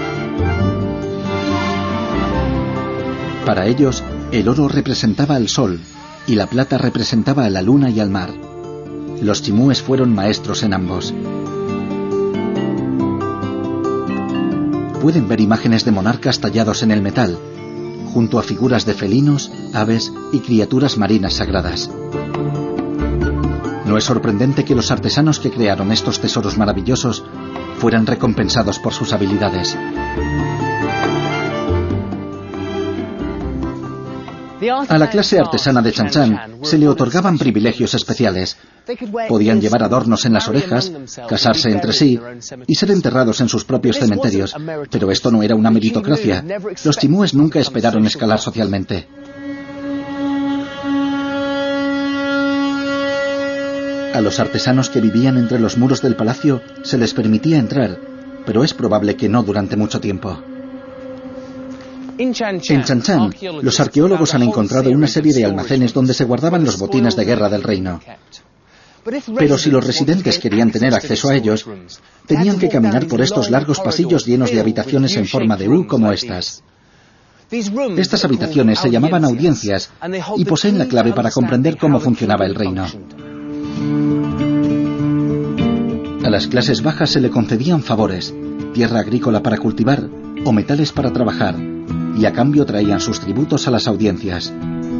Para ellos, el oro representaba al sol y la plata representaba a la luna y al mar. Los chimúes fueron maestros en ambos. Pueden ver imágenes de monarcas tallados en el metal, junto a figuras de felinos, aves y criaturas marinas sagradas. No es sorprendente que los artesanos que crearon estos tesoros maravillosos fueran recompensados por sus habilidades. A la clase artesana de Chan Chan se le otorgaban privilegios especiales. Podían llevar adornos en las orejas, casarse entre sí y ser enterrados en sus propios cementerios. Pero esto no era una meritocracia. Los chimúes nunca esperaron escalar socialmente. A los artesanos que vivían entre los muros del palacio se les permitía entrar, pero es probable que no durante mucho tiempo. En Chan Chan, los arqueólogos han encontrado una serie de almacenes donde se guardaban los botines de guerra del reino. Pero si los residentes querían tener acceso a ellos, tenían que caminar por estos largos pasillos llenos de habitaciones en forma de U como estas. Estas habitaciones se llamaban audiencias y poseen la clave para comprender cómo funcionaba el reino. A las clases bajas se le concedían favores, tierra agrícola para cultivar o metales para trabajar, y a cambio traían sus tributos a las audiencias.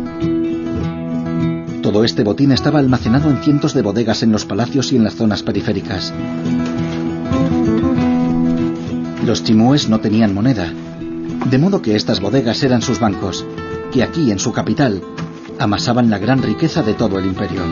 Todo este botín estaba almacenado en cientos de bodegas en los palacios y en las zonas periféricas. Los chimúes no tenían moneda, de modo que estas bodegas eran sus bancos, que aquí, en su capital, amasaban la gran riqueza de todo el imperio.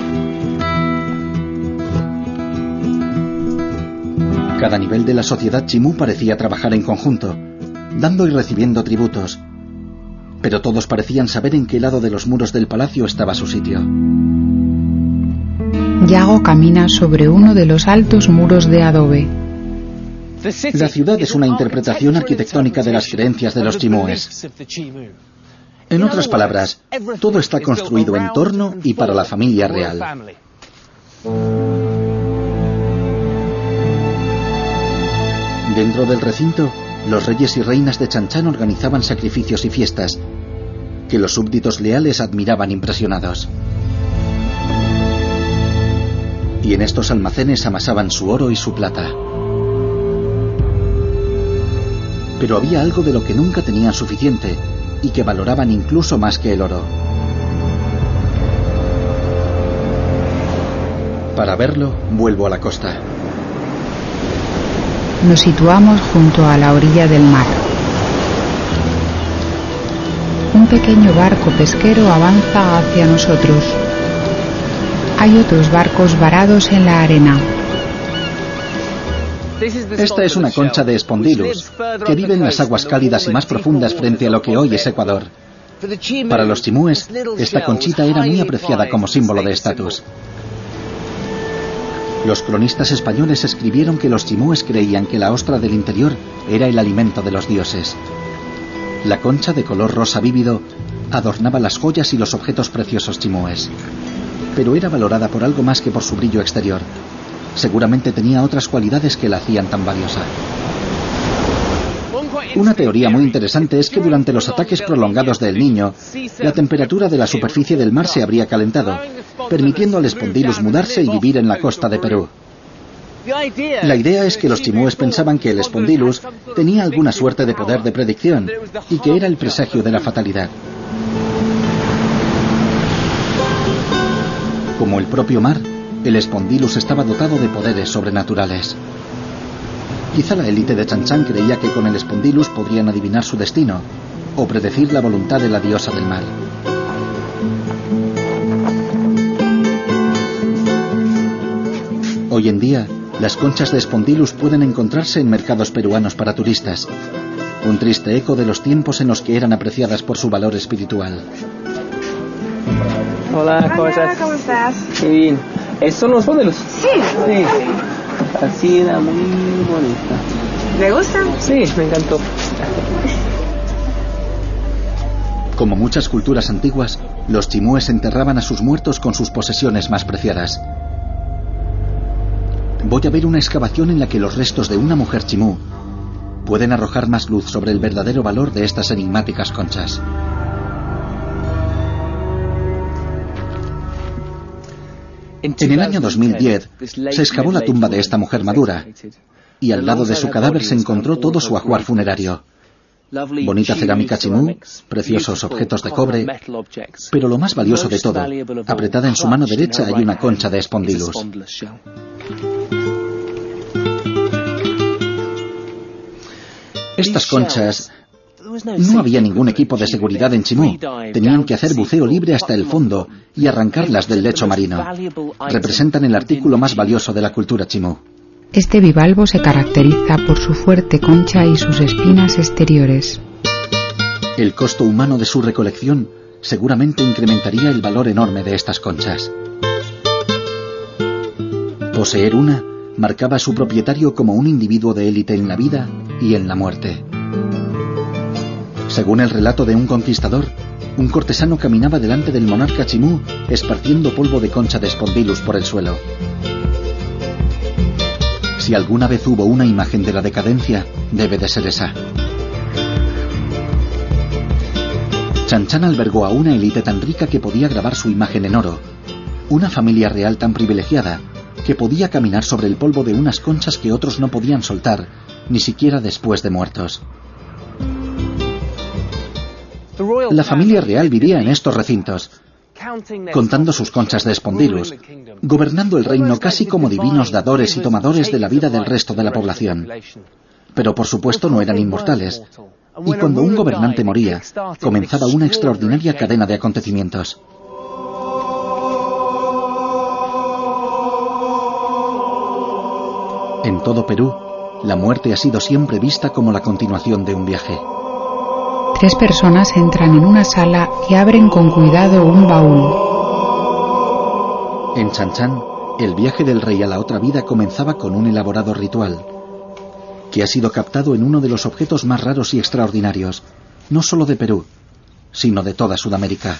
Cada nivel de la sociedad chimú parecía trabajar en conjunto, dando y recibiendo tributos, pero todos parecían saber en qué lado de los muros del palacio estaba su sitio. Yago camina sobre uno de los altos muros de adobe. La ciudad es una interpretación arquitectónica de las creencias de los chimúes. En otras palabras, todo está construido en torno y para la familia real. Dentro del recinto, los reyes y reinas de Chan Chan organizaban sacrificios y fiestas, que los súbditos leales admiraban impresionados. Y en estos almacenes amasaban su oro y su plata. Pero había algo de lo que nunca tenían suficiente y que valoraban incluso más que el oro. Para verlo, vuelvo a la costa. Nos situamos junto a la orilla del mar. Un pequeño barco pesquero avanza hacia nosotros. Hay otros barcos varados en la arena. Esta es una concha de Spondylus, que vive en las aguas cálidas y más profundas frente a lo que hoy es Ecuador. Para los chimúes, esta conchita era muy apreciada como símbolo de estatus. Los cronistas españoles escribieron que los chimúes creían que la ostra del interior era el alimento de los dioses. La concha, de color rosa vívido, adornaba las joyas y los objetos preciosos chimúes. Pero era valorada por algo más que por su brillo exterior. Seguramente tenía otras cualidades que la hacían tan valiosa. Una teoría muy interesante es que durante los ataques prolongados del Niño, la temperatura de la superficie del mar se habría calentado, permitiendo al Spondylus mudarse y vivir en la costa de Perú. La idea es que los chimúes pensaban que el Spondylus tenía alguna suerte de poder de predicción y que era el presagio de la fatalidad. Como el propio mar, el Spondylus estaba dotado de poderes sobrenaturales. Quizá la élite de Chan Chan creía que con el Spondylus podrían adivinar su destino o predecir la voluntad de la diosa del mar. Hoy en día, las conchas de Spondylus pueden encontrarse en mercados peruanos para turistas. Un triste eco de los tiempos en los que eran apreciadas por su valor espiritual. Hola, ¿cómo estás? ¿Cómo estás? Qué bien. ¿Estos son los modelos? Sí. Sí. Así era muy bonita. ¿Le gustan? Sí, me encantó. Como muchas culturas antiguas, los chimúes enterraban a sus muertos con sus posesiones más preciadas. Voy a ver una excavación en la que los restos de una mujer chimú pueden arrojar más luz sobre el verdadero valor de estas enigmáticas conchas. En el año dos mil diez se excavó la tumba de esta mujer madura y al lado de su cadáver se encontró todo su ajuar funerario. Bonita cerámica chimú, preciosos objetos de cobre, pero lo más valioso de todo, apretada en su mano derecha hay una concha de Spondylus. Estas conchas... No había ningún equipo de seguridad en Chimú. Tenían que hacer buceo libre hasta el fondo y arrancarlas del lecho marino. Representan el artículo más valioso de la cultura chimú. Este bivalvo se caracteriza por su fuerte concha y sus espinas exteriores. El costo humano de su recolección seguramente incrementaría el valor enorme de estas conchas. Poseer una marcaba a su propietario como un individuo de élite en la vida y en la muerte. Según el relato de un conquistador, un cortesano caminaba delante del monarca chimú esparciendo polvo de concha de Spondylus por el suelo. Si alguna vez hubo una imagen de la decadencia, debe de ser esa. Chan Chan albergó a una élite tan rica que podía grabar su imagen en oro, una familia real tan privilegiada que podía caminar sobre el polvo de unas conchas que otros no podían soltar, ni siquiera después de muertos. La familia real vivía en estos recintos, contando sus conchas de Spondylus, gobernando el reino casi como divinos dadores y tomadores de la vida del resto de la población. Pero por supuesto no eran inmortales, y cuando un gobernante moría, comenzaba una extraordinaria cadena de acontecimientos. En todo Perú, la muerte ha sido siempre vista como la continuación de un viaje. Tres personas entran en una sala y abren con cuidado un baúl. En Chan Chan, El viaje del rey a la otra vida comenzaba con un elaborado ritual, que ha sido captado en uno de los objetos más raros y extraordinarios, no solo de Perú, sino de toda Sudamérica.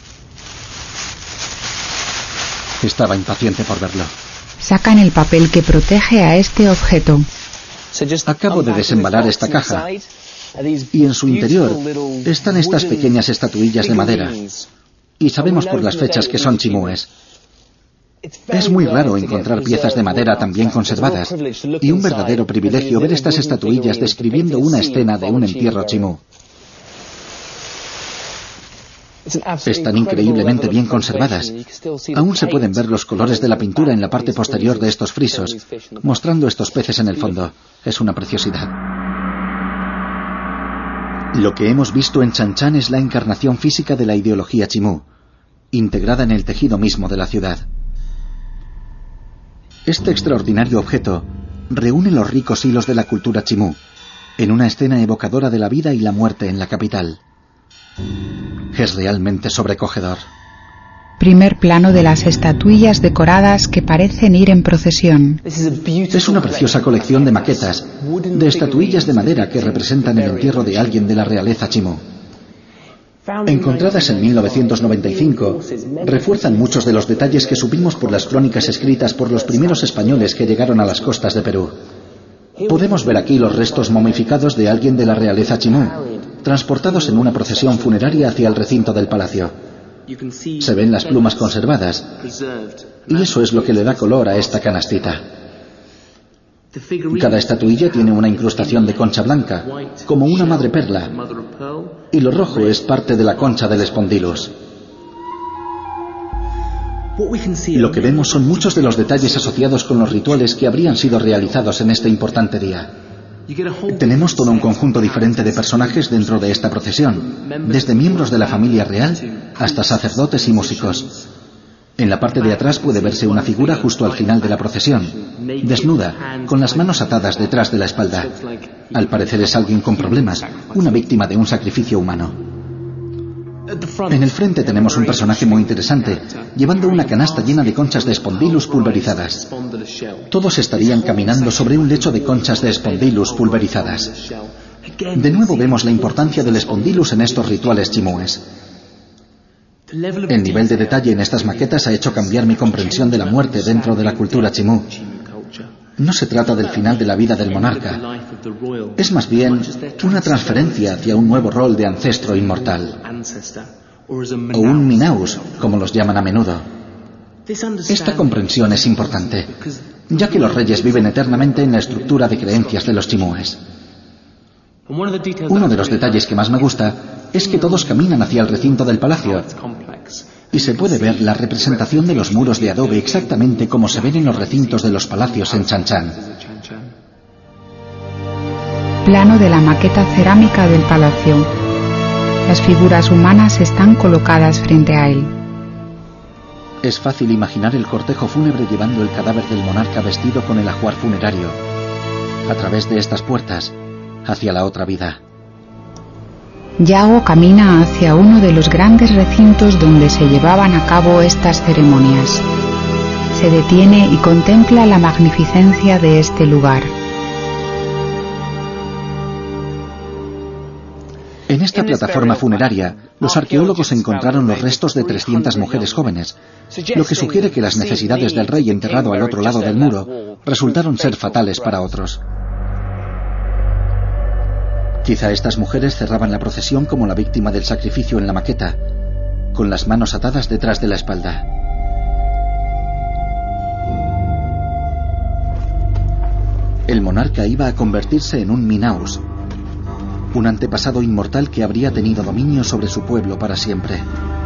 Estaba impaciente por verlo. Sacan el papel que protege a este objeto. Acabo de desembalar esta caja y en su interior están estas pequeñas estatuillas de madera. Y sabemos por las fechas que son chimúes. Es muy raro encontrar piezas de madera tan bien conservadas y un verdadero privilegio ver estas estatuillas describiendo una escena de un entierro chimú. Están increíblemente bien conservadas. Aún se pueden ver los colores de la pintura en la parte posterior de estos frisos, mostrando estos peces en el fondo. Es una preciosidad. Lo que hemos visto en Chan Chan es la encarnación física de la ideología chimú, integrada en el tejido mismo de la ciudad. Este extraordinario objeto reúne los ricos hilos de la cultura chimú en una escena evocadora de la vida y la muerte en la capital. Es realmente sobrecogedor. Primer plano de las estatuillas decoradas que parecen ir en procesión. Es una preciosa colección de maquetas, de estatuillas de madera que representan el entierro de alguien de la realeza chimú. Encontradas en mil novecientos noventa y cinco, refuerzan muchos de los detalles que supimos por las crónicas escritas por los primeros españoles que llegaron a las costas de Perú. Podemos ver aquí los restos momificados de alguien de la realeza chimú, transportados en una procesión funeraria hacia el recinto del palacio. Se ven las plumas conservadas, y eso es lo que le da color a esta canastita. Cada estatuilla tiene una incrustación de concha blanca, como una madreperla, y lo rojo es parte de la concha del Spondylus. Lo que vemos son muchos de los detalles asociados con los rituales que habrían sido realizados en este importante día. Tenemos todo un conjunto diferente de personajes dentro de esta procesión, desde miembros de la familia real hasta sacerdotes y músicos. En la parte de atrás puede verse una figura justo al final de la procesión, desnuda, con las manos atadas detrás de la espalda. Al parecer es alguien con problemas, una víctima de un sacrificio humano. En el frente tenemos un personaje muy interesante, llevando una canasta llena de conchas de Spondylus pulverizadas. Todos estarían caminando sobre un lecho de conchas de Spondylus pulverizadas. De nuevo vemos la importancia del Spondylus en estos rituales chimúes. El nivel de detalle en estas maquetas ha hecho cambiar mi comprensión de la muerte dentro de la cultura chimú. No se trata del final de la vida del monarca. Es más bien una transferencia hacia un nuevo rol de ancestro inmortal. O un Minaus, como los llaman a menudo. Esta comprensión es importante, ya que los reyes viven eternamente en la estructura de creencias de los chimúes. Uno de los detalles que más me gusta es que todos caminan hacia el recinto del palacio y se puede ver la representación de los muros de adobe exactamente como se ven en los recintos de los palacios en Chan Chan. Plano de la maqueta cerámica del palacio. Las figuras humanas están colocadas frente a él. Es fácil imaginar el cortejo fúnebre llevando el cadáver del monarca vestido con el ajuar funerario, a través de estas puertas, hacia la otra vida. Yago camina hacia uno de los grandes recintos donde se llevaban a cabo estas ceremonias. Se detiene y contempla la magnificencia de este lugar. En esta plataforma funeraria, los arqueólogos encontraron los restos de trescientas mujeres jóvenes, lo que sugiere que las necesidades del rey enterrado al otro lado del muro resultaron ser fatales para otros. Quizá estas mujeres cerraban la procesión como la víctima del sacrificio en la maqueta, con las manos atadas detrás de la espalda. El monarca iba a convertirse en un Minaus, un antepasado inmortal que habría tenido dominio sobre su pueblo para siempre.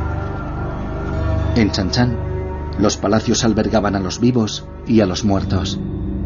En Chan Chan, los palacios albergaban a los vivos y a los muertos.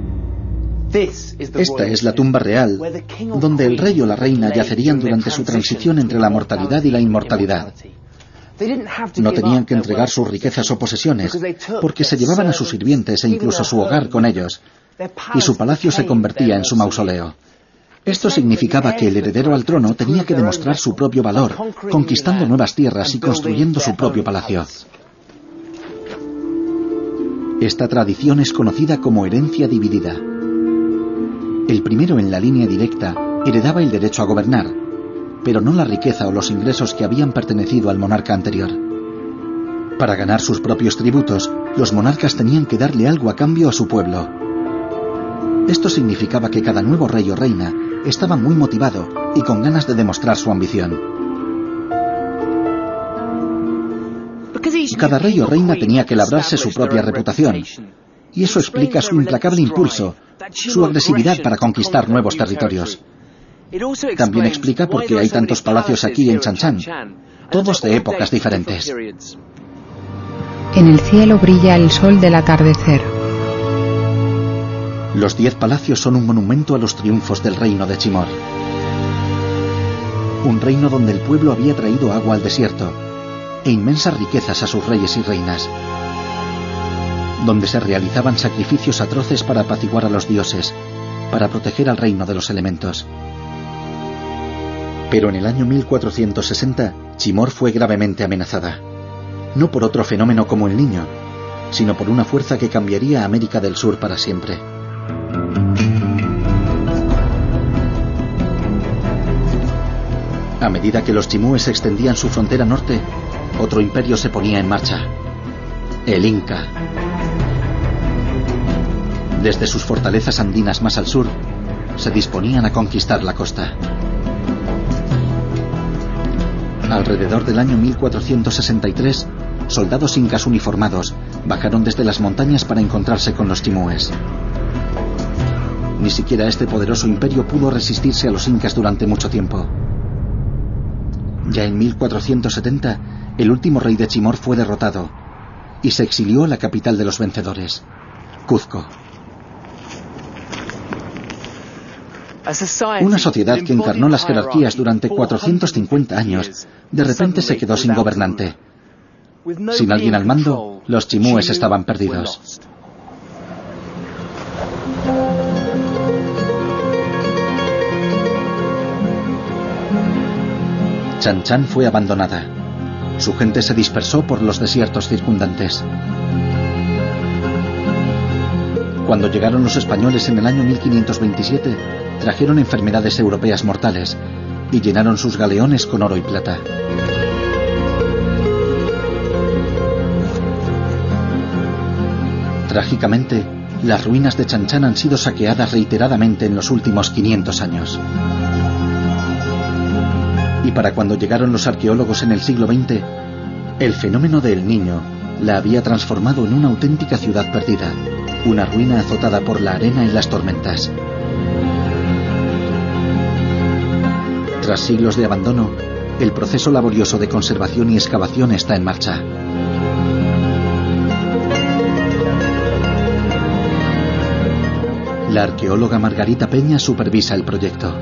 Esta es la tumba real, donde el rey o la reina yacerían durante su transición entre la mortalidad y la inmortalidad. No tenían que entregar sus riquezas o posesiones, porque se llevaban a sus sirvientes e incluso su hogar con ellos, y su palacio se convertía en su mausoleo. Esto significaba que el heredero al trono tenía que demostrar su propio valor, conquistando nuevas tierras y construyendo su propio palacio. Esta tradición es conocida como herencia dividida. El primero en la línea directa heredaba el derecho a gobernar, pero no la riqueza o los ingresos que habían pertenecido al monarca anterior. Para ganar sus propios tributos, los monarcas tenían que darle algo a cambio a su pueblo. Esto significaba que cada nuevo rey o reina estaba muy motivado y con ganas de demostrar su ambición. Cada rey o reina tenía que labrarse su propia reputación, y eso explica su implacable impulso, su agresividad para conquistar nuevos territorios. También explica por qué hay tantos palacios aquí en Chan Chan, todos de épocas diferentes. En el cielo brilla el sol del atardecer. Los diez palacios son un monumento a los triunfos del reino de Chimor. Un reino donde el pueblo había traído agua al desierto e inmensas riquezas a sus reyes y reinas. Donde se realizaban sacrificios atroces para apaciguar a los dioses, para proteger al reino de los elementos. Pero en el año mil cuatrocientos sesenta, Chimor fue gravemente amenazada. No por otro fenómeno como el Niño, sino por una fuerza que cambiaría a América del Sur para siempre. A medida que los chimúes extendían su frontera norte, otro imperio se ponía en marcha: el Inca. Desde sus fortalezas andinas más al sur, se disponían a conquistar la costa. Alrededor del año mil cuatrocientos sesenta y tres, soldados incas uniformados bajaron desde las montañas para encontrarse con los chimúes. Ni siquiera este poderoso imperio pudo resistirse a los incas durante mucho tiempo. Ya en mil cuatrocientos setenta, el último rey de Chimor fue derrotado y se exilió a la capital de los vencedores, Cuzco. Una sociedad que encarnó las jerarquías durante cuatrocientos cincuenta años, de repente se quedó sin gobernante. Sin alguien al mando, los chimúes estaban perdidos. Chan Chan fue abandonada. Su gente se dispersó por los desiertos circundantes. Cuando llegaron los españoles en el año mil quinientos veintisiete, trajeron enfermedades europeas mortales y llenaron sus galeones con oro y plata. Trágicamente, las ruinas de Chan Chan han sido saqueadas reiteradamente en los últimos quinientos años. Y para cuando llegaron los arqueólogos en el siglo veinte, el fenómeno del Niño la había transformado en una auténtica ciudad perdida, una ruina azotada por la arena y las tormentas. Tras siglos de abandono, el proceso laborioso de conservación y excavación está en marcha. La arqueóloga Margarita Peña supervisa el proyecto.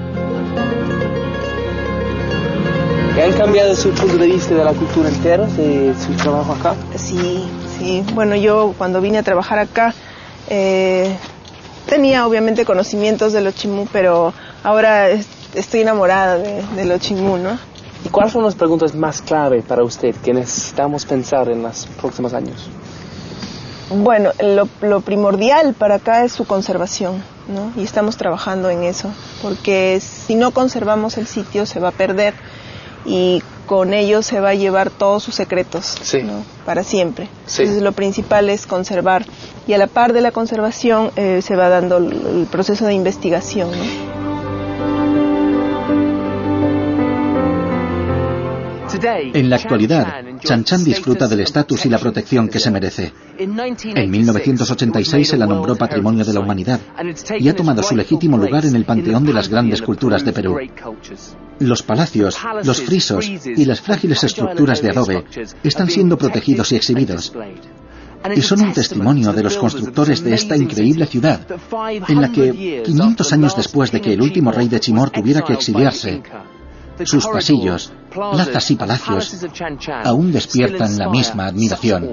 ¿Han cambiado su punto de vista de la cultura entera, de su trabajo acá? Sí, sí. Bueno, yo cuando vine a trabajar acá eh, tenía obviamente conocimientos de los chimú, pero ahora estoy enamorada de, de los chimú, ¿no? ¿Y cuáles son las preguntas más clave para usted que necesitamos pensar en los próximos años? Bueno, lo, lo primordial para acá es su conservación, ¿no? Y estamos trabajando en eso, porque si no conservamos el sitio se va a perder y con ello se va a llevar todos sus secretos, sí, ¿no? Para siempre. Sí. Entonces lo principal es conservar, y a la par de la conservación eh, se va dando el, el proceso de investigación, ¿no? En la actualidad, Chan Chan disfruta del estatus y la protección que se merece. En mil novecientos ochenta y seis se la nombró Patrimonio de la Humanidad y ha tomado su legítimo lugar en el panteón de las grandes culturas de Perú. Los palacios, los frisos y las frágiles estructuras de adobe están siendo protegidos y exhibidos. Y son un testimonio de los constructores de esta increíble ciudad, en la que, quinientos años después de que el último rey de Chimor tuviera que exiliarse, sus pasillos, plazas y palacios aún despiertan la misma admiración.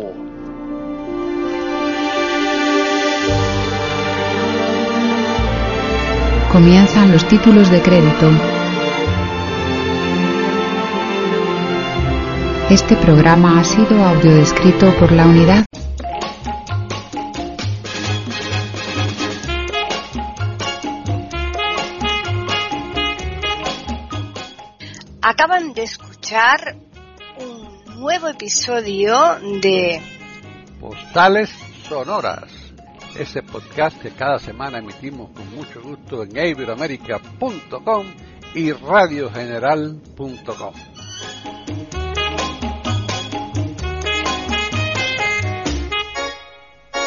Comienzan los títulos de crédito. Este programa ha sido audiodescrito por la unidad Acaban de escuchar un nuevo episodio de Postales Sonoras, ese podcast que cada semana emitimos con mucho gusto en iberoamerica punto com y radio general punto com.